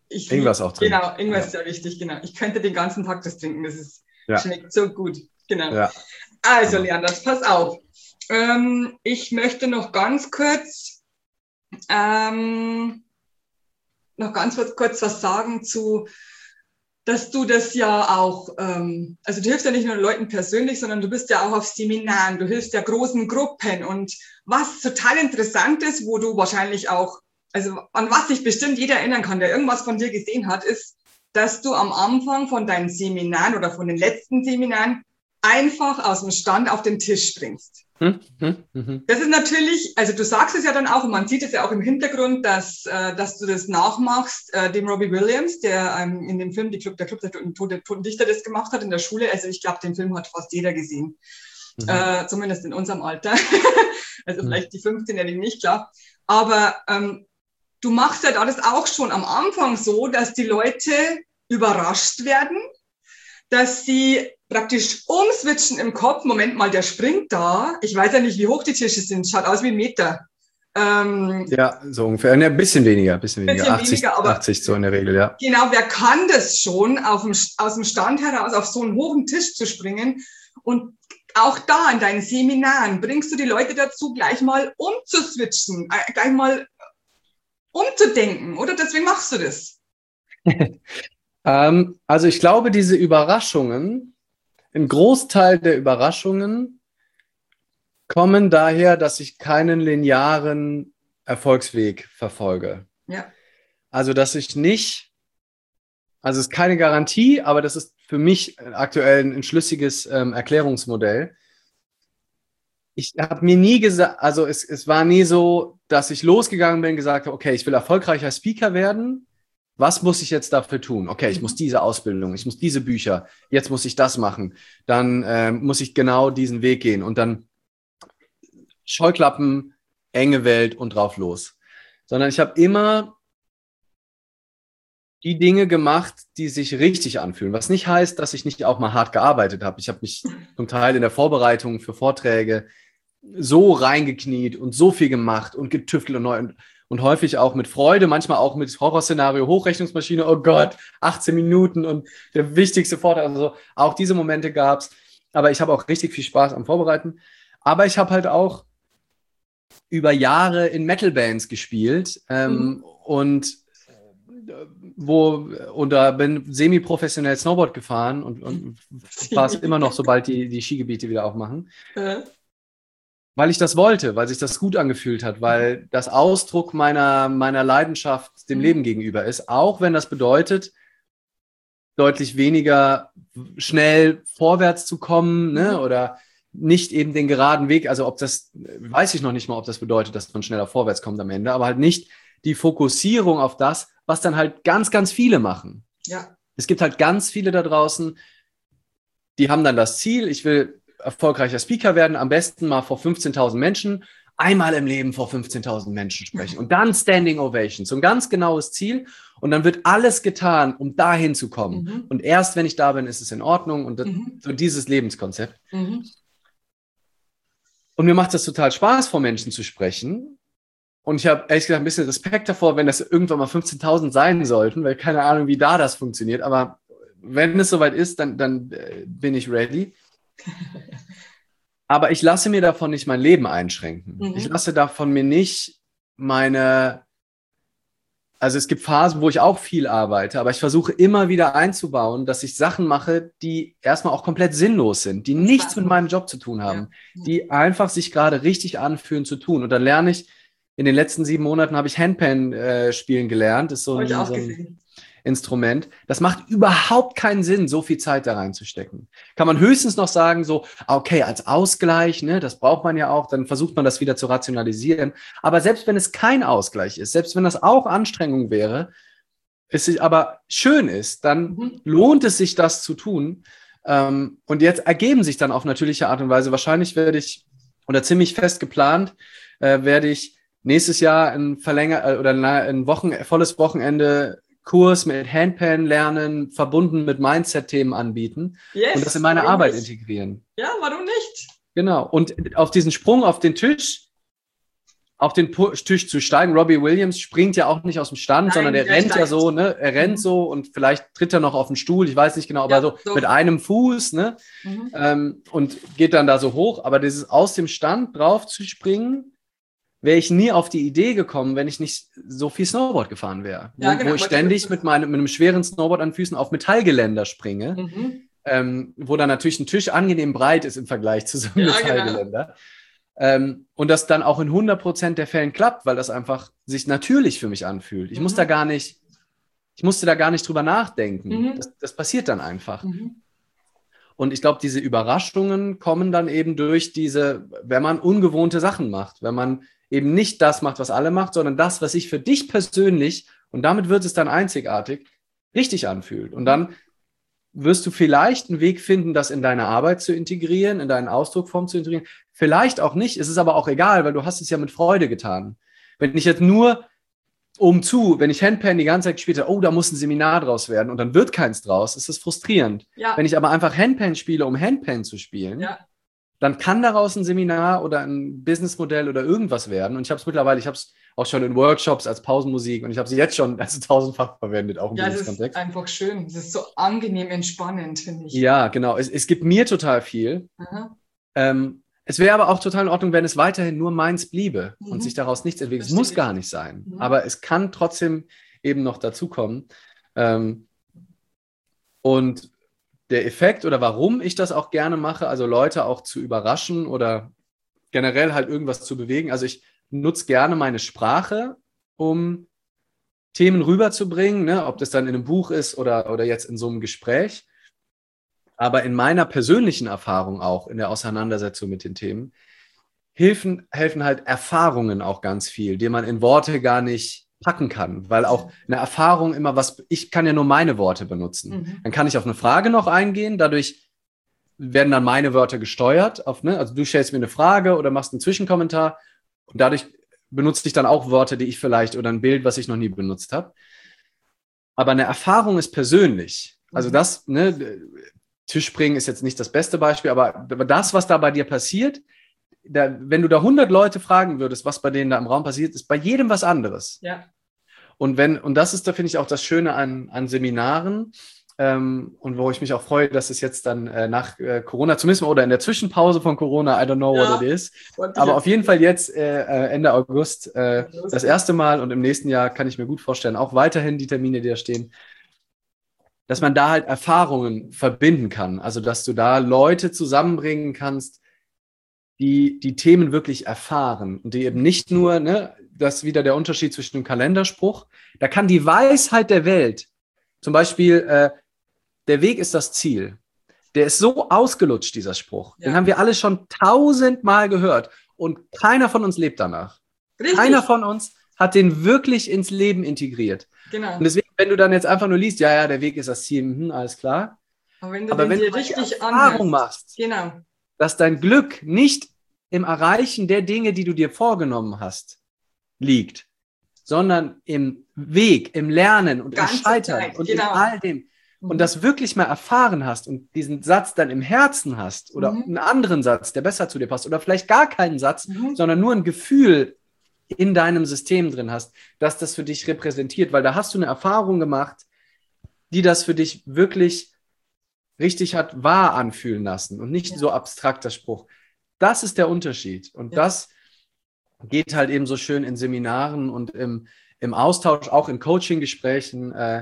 Ich Irgendwas lieb, auch drin. Genau, irgendwas Ja. ist ja wichtig, genau. Ich könnte den ganzen Tag das trinken, das ist, Ja. schmeckt so gut. Genau. Ja. Also, Ja. Leanders, pass auf. Ähm, ich möchte noch ganz kurz, ähm, noch ganz kurz, kurz was sagen zu, dass du das ja auch, ähm, also du hilfst ja nicht nur Leuten persönlich, sondern du bist ja auch auf Seminaren, du hilfst ja großen Gruppen und was total interessant ist, wo du wahrscheinlich auch, also an was sich bestimmt jeder erinnern kann, der irgendwas von dir gesehen hat, ist, dass du am Anfang von deinen Seminaren oder von den letzten Seminaren einfach aus dem Stand auf den Tisch springst. Hm, hm, hm. Das ist natürlich, also du sagst es ja dann auch und man sieht es ja auch im Hintergrund, dass, äh, dass du das nachmachst, äh, dem Robbie Williams, der ähm, in dem Film die Club, der Club der Toten, Toten Dichter das gemacht hat in der Schule. Also ich glaube, den Film hat fast jeder gesehen, mhm. äh, zumindest in unserem Alter. Also mhm. vielleicht die fünfzehnjährigen nicht, klar. Aber ähm, du machst ja das auch schon am Anfang so, dass die Leute überrascht werden, dass sie praktisch umswitchen im Kopf. Moment mal, der springt da. Ich weiß ja nicht, wie hoch die Tische sind. Schaut aus wie ein Meter. Ähm, ja, so ungefähr. Ein bisschen weniger, bisschen weniger. Bisschen achtzig, weniger, aber achtzig so in der Regel, ja. Genau, wer kann das schon, auf dem, aus dem Stand heraus auf so einen hohen Tisch zu springen? Und auch da in deinen Seminaren bringst du die Leute dazu, gleich mal umzuswitchen, äh, gleich mal umzudenken, oder? Deswegen machst du das. ähm, also ich glaube, diese Überraschungen, ein Großteil der Überraschungen kommen daher, dass ich keinen linearen Erfolgsweg verfolge. Ja. Also, dass ich nicht, also es ist keine Garantie, aber das ist für mich aktuell ein schlüssiges ähm, Erklärungsmodell. Ich habe mir nie gesagt, also es, es war nie so, dass ich losgegangen bin und gesagt habe, okay, ich will erfolgreicher Speaker werden. Was muss ich jetzt dafür tun? Okay, ich muss diese Ausbildung, ich muss diese Bücher, jetzt muss ich das machen. Dann ähm, muss ich genau diesen Weg gehen und dann Scheuklappen, enge Welt und drauf los. Sondern ich habe immer die Dinge gemacht, die sich richtig anfühlen. Was nicht heißt, dass ich nicht auch mal hart gearbeitet habe. Ich habe mich zum Teil in der Vorbereitung für Vorträge so reingekniet und so viel gemacht und getüftelt und neu und, und häufig auch mit Freude, manchmal auch mit Horrorszenario, Hochrechnungsmaschine, oh Gott, achtzehn Minuten und der wichtigste Vortrag. Also auch diese Momente gab es. Aber ich habe auch richtig viel Spaß am Vorbereiten. Aber ich habe halt auch über Jahre in Metal-Bands gespielt ähm, mhm. und wo und da bin semi-professionell Snowboard gefahren und, und fahre es immer noch, sobald die, die Skigebiete wieder aufmachen. Ja. Weil ich das wollte, weil sich das gut angefühlt hat, weil das Ausdruck meiner, meiner Leidenschaft dem mhm. Leben gegenüber ist, auch wenn das bedeutet, deutlich weniger schnell vorwärts zu kommen, ne, mhm. oder nicht eben den geraden Weg, also ob das, weiß ich noch nicht mal, ob das bedeutet, dass man schneller vorwärts kommt am Ende, aber halt nicht die Fokussierung auf das, was dann halt ganz, ganz viele machen. Ja. Es gibt halt ganz viele da draußen, die haben dann das Ziel, ich will erfolgreicher Speaker werden, am besten mal vor fünfzehntausend Menschen, einmal im Leben vor fünfzehntausend Menschen sprechen und dann Standing Ovation, so ein ganz genaues Ziel und dann wird alles getan, um dahin zu kommen. Mhm. Und erst, wenn ich da bin, ist es in Ordnung und das, mhm. so dieses Lebenskonzept. Mhm. Und mir macht das total Spaß, vor Menschen zu sprechen. Und ich habe ehrlich gesagt ein bisschen Respekt davor, wenn das irgendwann mal fünfzehntausend sein sollten, weil keine Ahnung, wie da das funktioniert. Aber wenn es soweit ist, dann, dann äh, bin ich ready. Aber ich lasse mir davon nicht mein Leben einschränken. Mhm. Ich lasse davon mir nicht meine, also es gibt Phasen, wo ich auch viel arbeite, aber ich versuche immer wieder einzubauen, dass ich Sachen mache, die erstmal auch komplett sinnlos sind, die nichts mit meinem Job zu tun haben, ja. die einfach sich gerade richtig anfühlen zu tun. Und dann lerne ich, in den letzten sieben Monaten habe ich Handpan äh, spielen gelernt. Das ist so ein, so ein Instrument. Das macht überhaupt keinen Sinn, so viel Zeit da reinzustecken. Kann man höchstens noch sagen, so, okay, als Ausgleich, ne, das braucht man ja auch, dann versucht man das wieder zu rationalisieren. Aber selbst wenn es kein Ausgleich ist, selbst wenn das auch Anstrengung wäre, es aber schön ist, dann mhm. lohnt es sich, das zu tun. Ähm, und jetzt ergeben sich dann auf natürliche Art und Weise, wahrscheinlich werde ich, oder ziemlich fest geplant, äh, werde ich nächstes Jahr ein Verlänger oder ein Wochen, volles Wochenende Kurs mit Handpan lernen, verbunden mit Mindset-Themen anbieten yes, und das in meine Arbeit nicht? integrieren. Ja, warum nicht? Genau. Und auf diesen Sprung auf den Tisch auf den Tisch zu steigen. Robbie Williams springt ja auch nicht aus dem Stand, Nein, sondern der, der rennt steigt. ja so, ne? Er rennt mhm. so und vielleicht tritt er noch auf den Stuhl, ich weiß nicht genau, aber ja, so, so mit einem Fuß, ne? Mhm. Ähm, und geht dann da so hoch. Aber dieses aus dem Stand drauf zu springen, wäre ich nie auf die Idee gekommen, wenn ich nicht so viel Snowboard gefahren wäre. Ja, wo, genau, wo ich ständig mit, meinem, mit einem schweren Snowboard an Füßen auf Metallgeländer springe, mhm. ähm, wo dann natürlich ein Tisch angenehm breit ist im Vergleich zu so einem ja, Metallgeländer. Genau. Ähm, und das dann auch in hundert Prozent der Fällen klappt, weil das einfach sich natürlich für mich anfühlt. Ich mhm. muss da gar nicht, ich musste da gar nicht drüber nachdenken. Mhm. Das, das passiert dann einfach. Mhm. Und ich glaube, diese Überraschungen kommen dann eben durch diese, wenn man ungewohnte Sachen macht, wenn man eben nicht das macht, was alle macht, sondern das, was sich für dich persönlich, und damit wird es dann einzigartig, richtig anfühlt. Und dann wirst du vielleicht einen Weg finden, das in deine Arbeit zu integrieren, in deine Ausdruckform zu integrieren. Vielleicht auch nicht, es ist aber auch egal, weil du hast es ja mit Freude getan. Wenn ich jetzt nur um zu, wenn ich Handpan die ganze Zeit gespielt habe, oh, da muss ein Seminar draus werden und dann wird keins draus, ist das frustrierend. Ja. Wenn ich aber einfach Handpan spiele, um Handpan zu spielen, ja. dann kann daraus ein Seminar oder ein Businessmodell oder irgendwas werden. Und ich habe es mittlerweile, ich habe es auch schon in Workshops als Pausenmusik und ich habe sie jetzt schon als tausendfach verwendet, auch im ja, Business-Kontext. Ja, das ist einfach schön. Das ist so angenehm entspannend, finde ich. Ja, genau. Es, es gibt mir total viel. Ähm, es wäre aber auch total in Ordnung, wenn es weiterhin nur meins bliebe mhm. und sich daraus nichts entwickelt. Es muss gar nicht sein. Mhm. Aber es kann trotzdem eben noch dazukommen. Ähm, und der Effekt oder warum ich das auch gerne mache, also Leute auch zu überraschen oder generell halt irgendwas zu bewegen. Also ich nutze gerne meine Sprache, um Themen rüberzubringen, ne? Ob das dann in einem Buch ist oder, oder jetzt in so einem Gespräch. Aber in meiner persönlichen Erfahrung auch, in der Auseinandersetzung mit den Themen, helfen, helfen halt Erfahrungen auch ganz viel, die man in Worte gar nicht packen kann, weil auch eine Erfahrung immer was, ich kann ja nur meine Worte benutzen. Mhm. Dann kann ich auf eine Frage noch eingehen, dadurch werden dann meine Wörter gesteuert, auf, ne? Also du stellst mir eine Frage oder machst einen Zwischenkommentar und dadurch benutze ich dann auch Wörter, die ich vielleicht, oder ein Bild, was ich noch nie benutzt habe. Aber eine Erfahrung ist persönlich. Also das, ne, Tischspringen ist jetzt nicht das beste Beispiel, aber das, was da bei dir passiert, da, wenn du da hundert Leute fragen würdest, was bei denen da im Raum passiert, ist bei jedem was anderes. Ja. Und wenn, und das ist da, finde ich, auch das Schöne an, an Seminaren, ähm, und wo ich mich auch freue, dass es jetzt dann äh, nach äh, Corona, zumindest mal, oder in der Zwischenpause von Corona, I don't know ja, what it is, aber auf jeden Fall jetzt äh, Ende August äh, das erste Mal und im nächsten Jahr kann ich mir gut vorstellen, auch weiterhin die Termine, die da stehen, dass man da halt Erfahrungen verbinden kann. Also, dass du da Leute zusammenbringen kannst, die die Themen wirklich erfahren und die eben nicht nur, ne, das ist wieder der Unterschied zwischen einem Kalenderspruch, da kann die Weisheit der Welt, zum Beispiel, äh, der Weg ist das Ziel, der ist so ausgelutscht, dieser Spruch. Ja. Den haben wir alle schon tausendmal gehört und keiner von uns lebt danach. Richtig. Keiner von uns hat den wirklich ins Leben integriert. Genau. Und deswegen, wenn du dann jetzt einfach nur liest, ja, ja, der Weg ist das Ziel, hm, alles klar. Aber wenn du, Aber wenn dir du richtig Erfahrung machst, genau. dass dein Glück nicht im Erreichen der Dinge, die du dir vorgenommen hast, liegt, sondern im Weg, im Lernen und Ganze im Scheitern Zeit, und genau. in all dem. Und das wirklich mal erfahren hast und diesen Satz dann im Herzen hast oder mhm. einen anderen Satz, der besser zu dir passt oder vielleicht gar keinen Satz, mhm. sondern nur ein Gefühl in deinem System drin hast, dass das für dich repräsentiert, weil da hast du eine Erfahrung gemacht, die das für dich wirklich richtig hat wahr anfühlen lassen und nicht ja. so abstrakter Spruch. Das ist der Unterschied und ja. das geht halt eben so schön in Seminaren und im, im Austausch, auch in Coaching-Gesprächen, äh,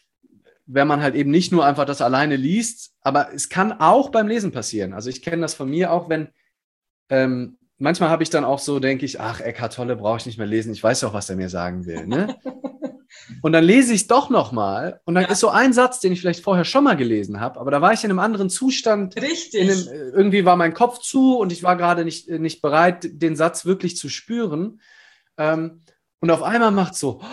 wenn man halt eben nicht nur einfach das alleine liest, aber es kann auch beim Lesen passieren. Also ich kenne das von mir auch, wenn ähm, manchmal habe ich dann auch so, denke ich, ach, Eckhart Tolle brauche ich nicht mehr lesen, ich weiß doch, was er mir sagen will. Ne? Und dann lese ich es doch nochmal und dann ja. ist so ein Satz, den ich vielleicht vorher schon mal gelesen habe, aber da war ich in einem anderen Zustand. Richtig. In einem, irgendwie war mein Kopf zu und ich war gerade nicht, nicht bereit, den Satz wirklich zu spüren. Ähm, und auf einmal macht es so.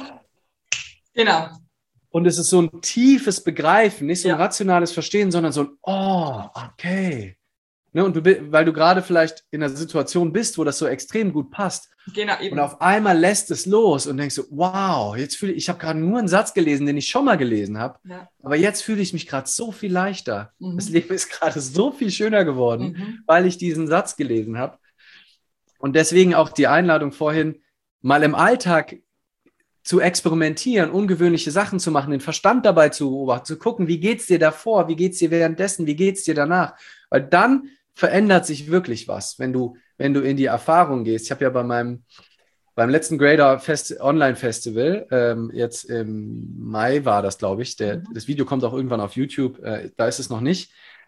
Genau. Und es ist so ein tiefes Begreifen, nicht so ein ja. rationales Verstehen, sondern so ein, oh, okay. Ne, und du, weil du gerade vielleicht in einer Situation bist, wo das so extrem gut passt. Genau, eben. Und auf einmal lässt es los und denkst so, wow, jetzt fühle ich, ich habe gerade nur einen Satz gelesen, den ich schon mal gelesen habe. Ja. Aber jetzt fühle ich mich gerade so viel leichter. Mhm. Das Leben ist gerade so viel schöner geworden, mhm. weil ich diesen Satz gelesen habe. Und deswegen auch die Einladung vorhin, mal im Alltag zu experimentieren, ungewöhnliche Sachen zu machen, den Verstand dabei zu beobachten, zu gucken, wie geht's dir davor, wie geht's dir währenddessen, wie geht's dir danach? Weil dann verändert sich wirklich was, wenn du, wenn du in die Erfahrung gehst. Ich habe ja bei meinem beim letzten Grader Fest, Online Festival, ähm, jetzt im Mai war das, glaube ich, der, das Video kommt auch irgendwann auf YouTube, äh, da ist es noch nicht.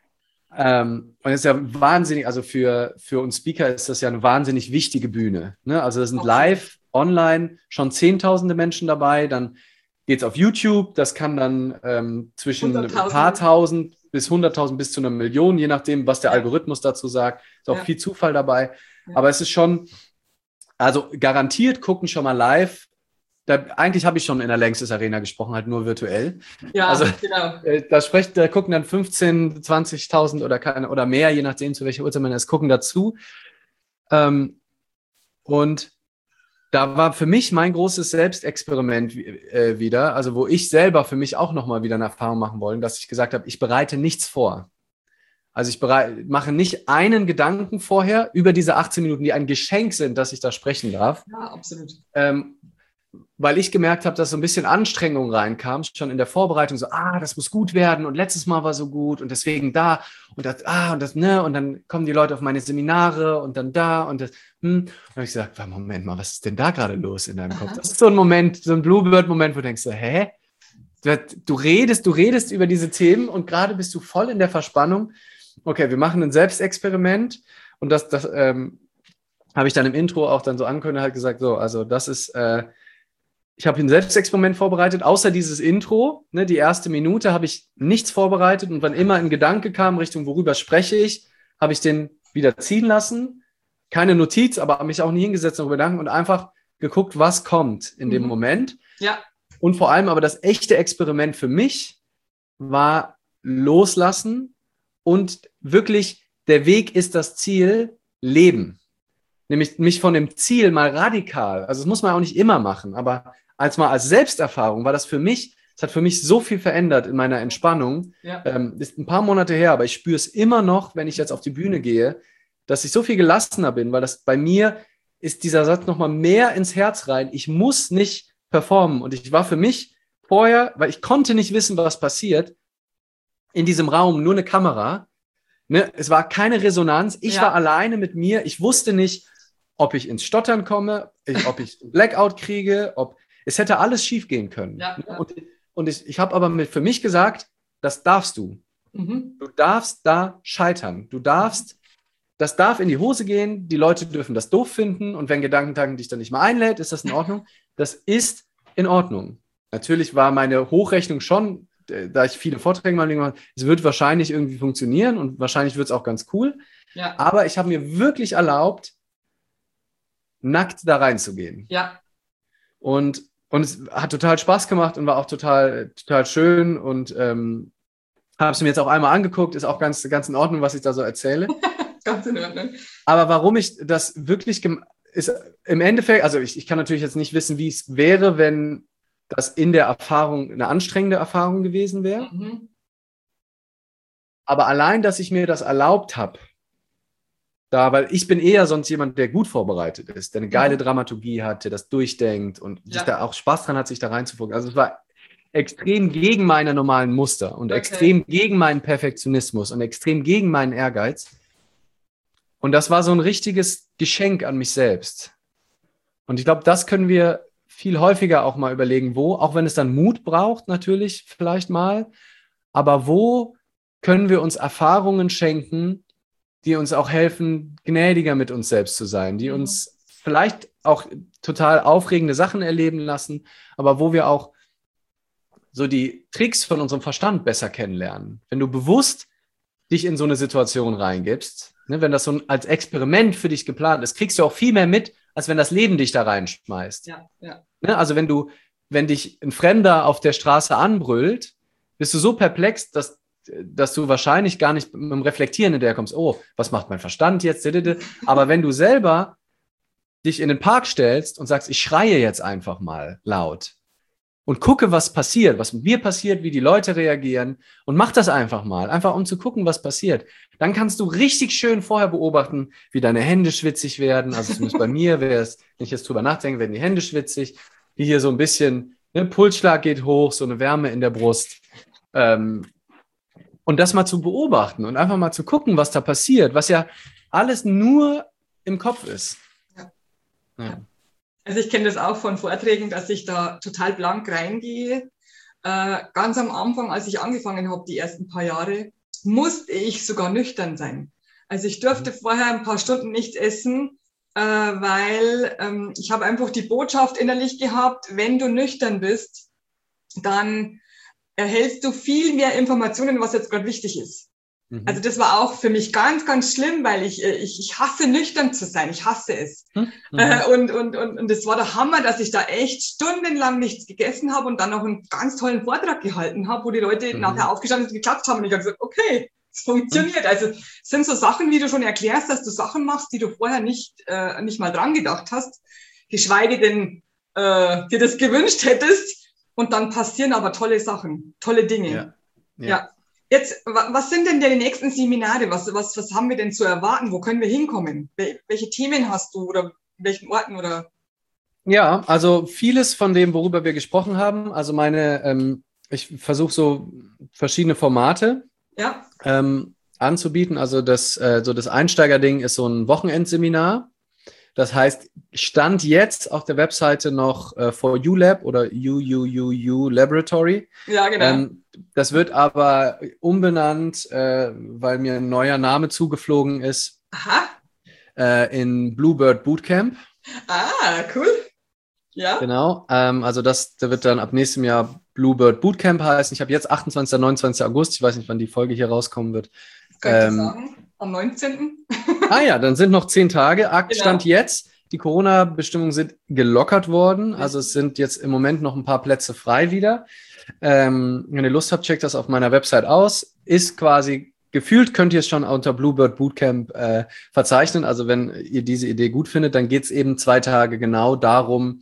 Ähm, und es ist ja wahnsinnig, also für, für uns Speaker ist das ja eine wahnsinnig wichtige Bühne. Ne? Also da sind Okay. live, online schon zehntausende Menschen dabei, dann geht es auf YouTube, das kann dann ähm, zwischen ein paar tausend bis hunderttausend bis zu einer Million, je nachdem, was der ja. Algorithmus dazu sagt. Ist auch ja. viel Zufall dabei. Ja. Aber es ist schon, also garantiert gucken schon mal live. Da, eigentlich habe ich schon in der Längstes Arena gesprochen, halt nur virtuell. Ja, also, genau. Äh, da, sprecht, da gucken dann fünfzehntausend, zwanzigtausend oder, keine, oder mehr, je nachdem, zu welcher Uhrzeit man es gucken dazu. Ähm, und da war für mich mein großes Selbstexperiment äh, wieder, also wo ich selber für mich auch nochmal wieder eine Erfahrung machen wollte, dass ich gesagt habe, ich bereite nichts vor. Also ich bereite, mache nicht einen Gedanken vorher über diese achtzehn Minuten, die ein Geschenk sind, dass ich da sprechen darf. Ja, absolut. Ähm, weil ich gemerkt habe, dass so ein bisschen Anstrengung reinkam, schon in der Vorbereitung, so, ah, das muss gut werden und letztes Mal war so gut und deswegen da und das, ah, und das, ne, und dann kommen die Leute auf meine Seminare und dann da und das, hm. Und dann habe ich gesagt, Moment mal, was ist denn da gerade los in deinem Kopf? Das ist so ein Moment, so ein Bluebird-Moment, wo du denkst so, hä? Du, du redest, du redest über diese Themen und gerade bist du voll in der Verspannung. Okay, wir machen ein Selbstexperiment und das, das ähm, habe ich dann im Intro auch dann so angekündigt, halt gesagt, so, also das ist, äh, ich habe ein Selbstexperiment vorbereitet, außer dieses Intro, ne, die erste Minute habe ich nichts vorbereitet und wann immer ein Gedanke kam, Richtung worüber spreche ich, habe ich den wieder ziehen lassen, keine Notiz, aber mich auch nie hingesetzt und Gedanken und einfach geguckt, was kommt in mhm. dem Moment. Ja. Und vor allem aber das echte Experiment für mich war loslassen und wirklich, der Weg ist das Ziel, leben. Nämlich mich von dem Ziel mal radikal, also das muss man auch nicht immer machen, aber als mal als Selbsterfahrung war das für mich, es hat für mich so viel verändert in meiner Entspannung. Ja. Ähm, ist ein paar Monate her, aber ich spüre es immer noch, wenn ich jetzt auf die Bühne gehe, dass ich so viel gelassener bin, weil das bei mir ist dieser Satz nochmal mehr ins Herz rein. Ich muss nicht performen und ich war für mich vorher, weil ich konnte nicht wissen, was passiert, in diesem Raum nur eine Kamera. Ne? Es war keine Resonanz. Ich ja. war alleine mit mir. Ich wusste nicht, ob ich ins Stottern komme, ich, ob ich Blackout kriege, ob es hätte alles schief gehen können. Ja, ja. Und, und ich, ich habe aber mit, für mich gesagt, das darfst du. Mhm. Du darfst da scheitern. Du darfst, das darf in die Hose gehen. Die Leute dürfen das doof finden. Und wenn Gedankentanken dich dann nicht mehr einlädt, ist das in Ordnung. Das ist in Ordnung. Natürlich war meine Hochrechnung schon, da ich viele Vorträge mal gemacht habe, es wird wahrscheinlich irgendwie funktionieren und wahrscheinlich wird es auch ganz cool. Ja. Aber ich habe mir wirklich erlaubt, nackt da reinzugehen. Ja. Und, und es hat total Spaß gemacht und war auch total, total schön und ähm, habe es mir jetzt auch einmal angeguckt, ist auch ganz, ganz in Ordnung, was ich da so erzähle. Ganz in Ordnung. Aber warum ich das wirklich gem- ist im Endeffekt, also ich, ich kann natürlich jetzt nicht wissen, wie es wäre, wenn das in der Erfahrung eine anstrengende Erfahrung gewesen wäre. Mhm. Aber allein, dass ich mir das erlaubt habe, da, weil ich bin eher sonst jemand, der gut vorbereitet ist, der eine geile mhm. Dramaturgie hat, der das durchdenkt und ja. sich da auch Spaß dran hat, sich da reinzufuchsen. Also es war extrem gegen meine normalen Muster und okay. extrem gegen meinen Perfektionismus und extrem gegen meinen Ehrgeiz. Und das war so ein richtiges Geschenk an mich selbst. Und ich glaube, das können wir viel häufiger auch mal überlegen, wo, auch wenn es dann Mut braucht, natürlich vielleicht mal, aber wo können wir uns Erfahrungen schenken, die uns auch helfen, gnädiger mit uns selbst zu sein, die uns vielleicht auch total aufregende Sachen erleben lassen, aber wo wir auch so die Tricks von unserem Verstand besser kennenlernen. Wenn du bewusst dich in so eine Situation reingibst, ne, wenn das so ein, als Experiment für dich geplant ist, kriegst du auch viel mehr mit, als wenn das Leben dich da reinschmeißt. Ja, ja. Ne, also wenn du, wenn dich ein Fremder auf der Straße anbrüllt, bist du so perplex, dass dass du wahrscheinlich gar nicht mit dem Reflektieren hinterherkommst, oh, was macht mein Verstand jetzt? Aber wenn du selber dich in den Park stellst und sagst, ich schreie jetzt einfach mal laut, und gucke, was passiert, was mit mir passiert, wie die Leute reagieren und mach das einfach mal, einfach um zu gucken, was passiert. Dann kannst du richtig schön vorher beobachten, wie deine Hände schwitzig werden. Also zumindest bei mir wäre es, wenn ich jetzt drüber nachdenke, werden die Hände schwitzig, wie hier so ein bisschen, ne, Pulsschlag geht hoch, so eine Wärme in der Brust. Ähm, und das mal zu beobachten und einfach mal zu gucken, was da passiert, was ja alles nur im Kopf ist. Ja. Ja. Also ich kenne das auch von Vorträgen, dass ich da total blank reingehe. Äh, ganz am Anfang, als ich angefangen habe, die ersten paar Jahre, musste ich sogar nüchtern sein. Also ich durfte vorher ein paar Stunden nichts essen, äh, weil ähm, ich habe einfach die Botschaft innerlich gehabt, wenn du nüchtern bist, dann erhältst du viel mehr Informationen, was jetzt gerade wichtig ist. Mhm. Also das war auch für mich ganz, ganz schlimm, weil ich, ich, ich hasse nüchtern zu sein. Ich hasse es. Mhm. Äh, und, und, und, und das war der Hammer, dass ich da echt stundenlang nichts gegessen habe und dann noch einen ganz tollen Vortrag gehalten habe, wo die Leute mhm. nachher aufgestanden und geklatscht haben. Und ich habe gesagt, okay, es funktioniert. Mhm. Also es sind so Sachen, wie du schon erklärst, dass du Sachen machst, die du vorher nicht, äh, nicht mal dran gedacht hast, geschweige denn äh, dir das gewünscht hättest. Und dann passieren aber tolle Sachen, tolle Dinge. Ja. Ja. ja. Jetzt, was sind denn die nächsten Seminare? Was, was, was haben wir denn zu erwarten? Wo können wir hinkommen? Welche Themen hast du oder welchen Orten oder? Ja, also vieles von dem, worüber wir gesprochen haben. Also meine, ähm, ich versuche so verschiedene Formate ja. ähm, anzubieten. Also das, äh, so das Einsteigerding ist so ein Wochenendseminar. Das heißt, Stand jetzt auf der Webseite noch äh, For You Lab oder U U U U Laboratory. Ja, genau. Ähm, das wird aber umbenannt, äh, weil mir ein neuer Name zugeflogen ist. Aha. Äh, in Bluebird Bootcamp. Ah, cool. Ja. Genau. Ähm, also das, der wird dann ab nächstem Jahr Bluebird Bootcamp heißen. Ich habe jetzt achtundzwanzigsten und neunundzwanzigsten August. Ich weiß nicht, wann die Folge hier rauskommen wird. Das könnte ich ähm, sagen. Am neunzehnten Ah ja, dann sind noch zehn Tage. Stand genau. Jetzt. Die Corona-Bestimmungen sind gelockert worden. Also es sind jetzt im Moment noch ein paar Plätze frei wieder. Ähm, wenn ihr Lust habt, checkt das auf meiner Website aus. Ist quasi gefühlt, könnt ihr es schon unter Bluebird Bootcamp äh, verzeichnen. Also wenn ihr diese Idee gut findet, dann geht es eben zwei Tage genau darum,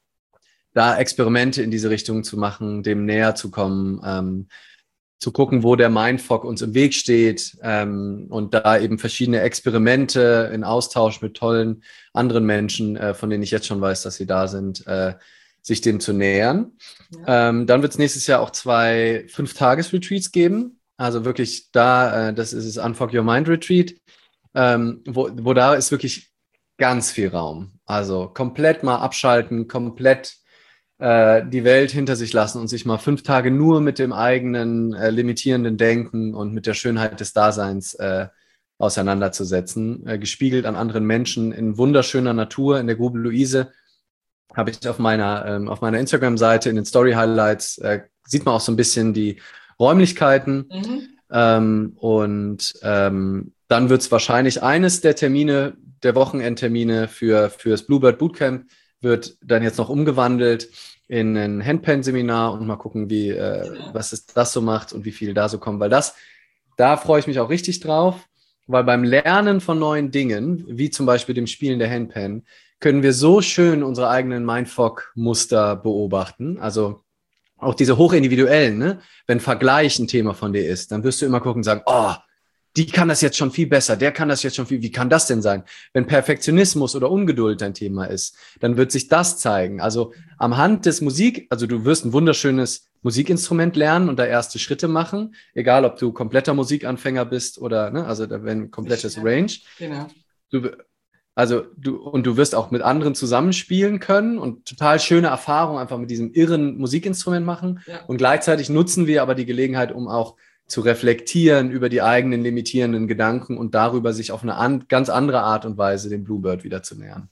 da Experimente in diese Richtung zu machen, dem näher zu kommen, ähm, zu gucken, wo der Mindfuck uns im Weg steht ähm, und da eben verschiedene Experimente in Austausch mit tollen anderen Menschen, äh, von denen ich jetzt schon weiß, dass sie da sind, äh, sich dem zu nähern. Ja. Ähm, dann wird es nächstes Jahr auch zwei Fünf-Tages-Retreats geben. Also wirklich da, äh, das ist das Unfuck Your Mind Retreat, ähm, wo, wo da ist wirklich ganz viel Raum. Also komplett mal abschalten, komplett die Welt hinter sich lassen und sich mal fünf Tage nur mit dem eigenen äh, limitierenden Denken und mit der Schönheit des Daseins äh, auseinanderzusetzen. Äh, gespiegelt an anderen Menschen in wunderschöner Natur in der Grube Luise. Habe ich auf meiner, ähm, auf meiner Instagram-Seite in den Story-Highlights, äh, sieht man auch so ein bisschen die Räumlichkeiten. Mhm. Ähm, und ähm, dann wird es wahrscheinlich eines der Termine, der Wochenendtermine für, für das Bluebird Bootcamp wird dann jetzt noch umgewandelt in ein Handpan-Seminar und mal gucken, wie, äh, was es das so macht und wie viele da so kommen, weil das, da freue ich mich auch richtig drauf, weil beim Lernen von neuen Dingen, wie zum Beispiel dem Spielen der Handpan, können wir so schön unsere eigenen Mindfuck-Muster beobachten, also auch diese hochindividuellen, ne? Wenn Vergleich ein Thema von dir ist, dann wirst du immer gucken und sagen, oh, die kann das jetzt schon viel besser, der kann das jetzt schon viel, wie kann das denn sein? Wenn Perfektionismus oder Ungeduld dein Thema ist, dann wird sich das zeigen. Also am Hand des Musik, also du wirst ein wunderschönes Musikinstrument lernen und da erste Schritte machen, egal ob du kompletter Musikanfänger bist oder, ne, also da wenn komplettes Range. Genau. Du, also du, und du wirst auch mit anderen zusammenspielen können und total schöne Erfahrungen einfach mit diesem irren Musikinstrument machen. Ja. Und gleichzeitig nutzen wir aber die Gelegenheit, um auch zu reflektieren über die eigenen limitierenden Gedanken und darüber sich auf eine an, ganz andere Art und Weise dem Bluebird wieder zu nähern.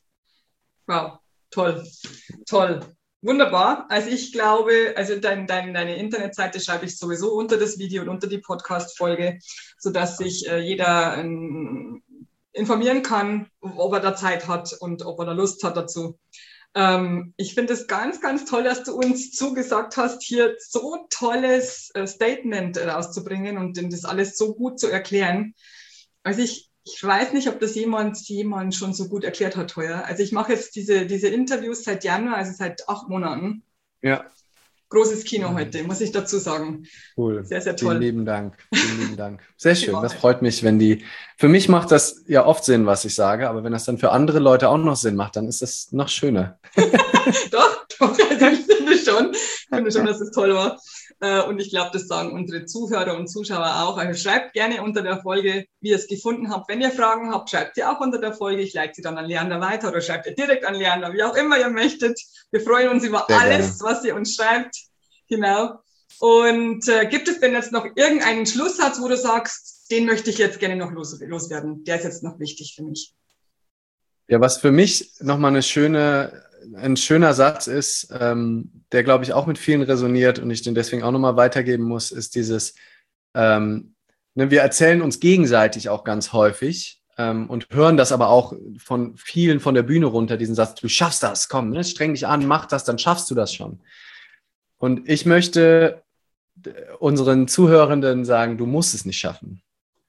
Wow, toll, toll, wunderbar. Also ich glaube, also dein, dein, deine Internetseite schreibe ich sowieso unter das Video und unter die Podcast-Folge, sodass sich äh, jeder ähm, informieren kann, ob er da Zeit hat und ob er da Lust hat dazu. Ähm, ich finde es ganz, ganz toll, dass du uns zugesagt hast, hier so tolles äh, Statement rauszubringen und das alles so gut zu erklären. Also ich, ich weiß nicht, ob das jemand, jemand schon so gut erklärt hat heuer. Also ich mache jetzt diese, diese Interviews seit Januar, also seit acht Monaten. Ja. großes Kino heute, muss ich dazu sagen. Cool. Sehr, sehr toll. Vielen lieben Dank. Vielen lieben Dank. Sehr schön. Das freut mich, wenn die, für mich macht das ja oft Sinn, was ich sage, aber wenn das dann für andere Leute auch noch Sinn macht, dann ist das noch schöner. Doch, doch, also ich finde schon, ich finde schon, dass es toll war. Und ich glaube, das sagen unsere Zuhörer und Zuschauer auch. Also schreibt gerne unter der Folge, wie ihr es gefunden habt. Wenn ihr Fragen habt, schreibt sie auch unter der Folge. Ich leite sie dann an Leander weiter oder schreibt ihr direkt an Leander, wie auch immer ihr möchtet. Wir freuen uns über Sehr alles, gerne. Was ihr uns schreibt. Genau. Und äh, gibt es denn jetzt noch irgendeinen Schlusssatz, wo du sagst, den möchte ich jetzt gerne noch los, loswerden? Der ist jetzt noch wichtig für mich. Ja, was für mich nochmal eine schöne, ein schöner Satz ist, ähm, der, glaube ich, auch mit vielen resoniert und ich den deswegen auch nochmal weitergeben muss, ist dieses, ähm, ne, wir erzählen uns gegenseitig auch ganz häufig ähm, und hören das aber auch von vielen von der Bühne runter, diesen Satz, du schaffst das, komm, ne, streng dich an, mach das, dann schaffst du das schon. Und ich möchte unseren Zuhörenden sagen, du musst es nicht schaffen.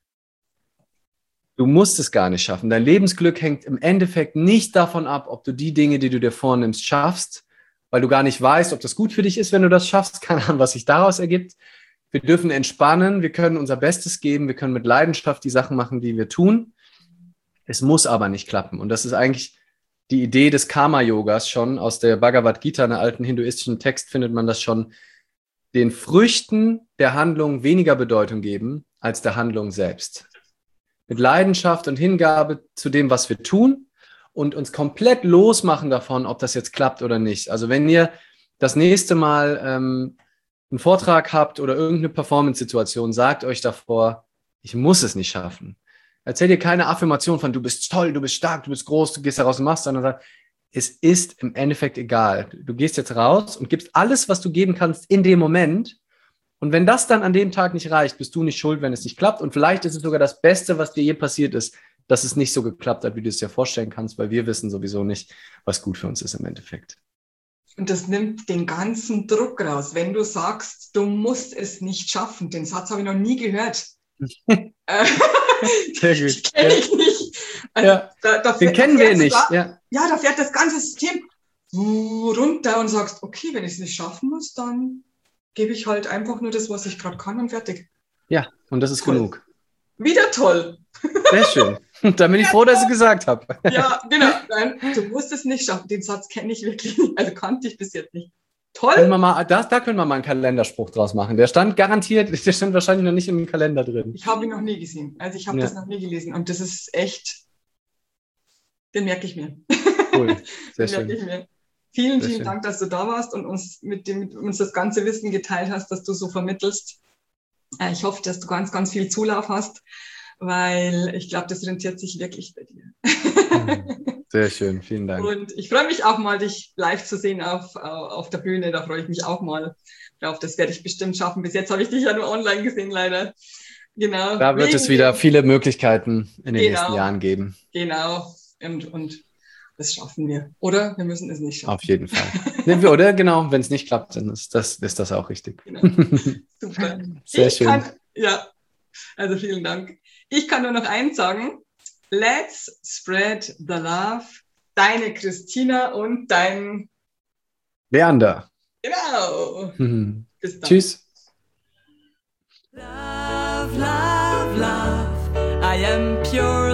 Du musst es gar nicht schaffen. Dein Lebensglück hängt im Endeffekt nicht davon ab, ob du die Dinge, die du dir vornimmst, schaffst, weil du gar nicht weißt, ob das gut für dich ist, wenn du das schaffst. Keine Ahnung, was sich daraus ergibt. Wir dürfen entspannen, wir können unser Bestes geben, wir können mit Leidenschaft die Sachen machen, die wir tun. Es muss aber nicht klappen. Und das ist eigentlich die Idee des Karma-Yogas schon. Aus der Bhagavad Gita, einem alten hinduistischen Text, findet man das schon. Den Früchten der Handlung weniger Bedeutung geben als der Handlung selbst. Mit Leidenschaft und Hingabe zu dem, was wir tun und uns komplett losmachen davon, ob das jetzt klappt oder nicht. Also wenn ihr das nächste Mal ähm, einen Vortrag habt oder irgendeine Performance-Situation, sagt euch davor, ich muss es nicht schaffen. Erzähl dir keine Affirmation von, du bist toll, du bist stark, du bist groß, du gehst da raus und machst, sondern sag, es ist im Endeffekt egal. Du gehst jetzt raus und gibst alles, was du geben kannst in dem Moment. Und wenn das dann an dem Tag nicht reicht, bist du nicht schuld, wenn es nicht klappt. Und vielleicht ist es sogar das Beste, was dir je passiert ist, dass es nicht so geklappt hat, wie du es dir vorstellen kannst, weil wir wissen sowieso nicht, was gut für uns ist im Endeffekt. Und das nimmt den ganzen Druck raus. Wenn du sagst, du musst es nicht schaffen, den Satz habe ich noch nie gehört. Sehr gut. Kenne ich nicht. Also, ja. da, da den kennen wir nicht. Da, ja. ja, da fährt das ganze System runter und sagst, okay, wenn ich es nicht schaffen muss, dann gebe ich halt einfach nur das, was ich gerade kann und fertig. Ja, und das ist toll. Genug. Wieder toll. Sehr schön. Da bin ich froh, dass ich es gesagt habe. Ja, genau. Nein, du musst es nicht schaffen. Den Satz kenne ich wirklich nicht. Also kannte ich bis jetzt nicht. Toll. Können wir mal, da, da können wir mal einen Kalenderspruch draus machen. Der stand garantiert, der stand wahrscheinlich noch nicht im Kalender drin. Ich habe ihn noch nie gesehen. Also ich habe ja. das noch nie gelesen. Und das ist echt, den merke ich mir. Cool, sehr den schön. Merke ich mir. Vielen, sehr vielen schön. Dank, dass du da warst und uns mit dem mit uns das ganze Wissen geteilt hast, dass du so vermittelst. Ich hoffe, dass du ganz, ganz viel Zulauf hast, weil ich glaube, das rentiert sich wirklich bei dir. Sehr schön, vielen Dank. Und ich freue mich auch mal, dich live zu sehen auf, auf der Bühne. Da freue ich mich auch mal drauf. Das werde ich bestimmt schaffen. Bis jetzt habe ich dich ja nur online gesehen, leider. Genau. Da wird Wegen es wieder viele Möglichkeiten in den genau, nächsten Jahren geben. Genau. Und, und das schaffen wir. Oder wir müssen es nicht schaffen. Auf jeden Fall. Oder genau, wenn es nicht klappt, dann ist das, ist das auch richtig. Genau. Super. Sehr ich schön. Kann, ja, also vielen Dank. Ich kann nur noch eins sagen. Let's spread the love. Deine Christina und dein Leander. Genau. Mhm. Bis dann. Tschüss. Love, love, love. I am pure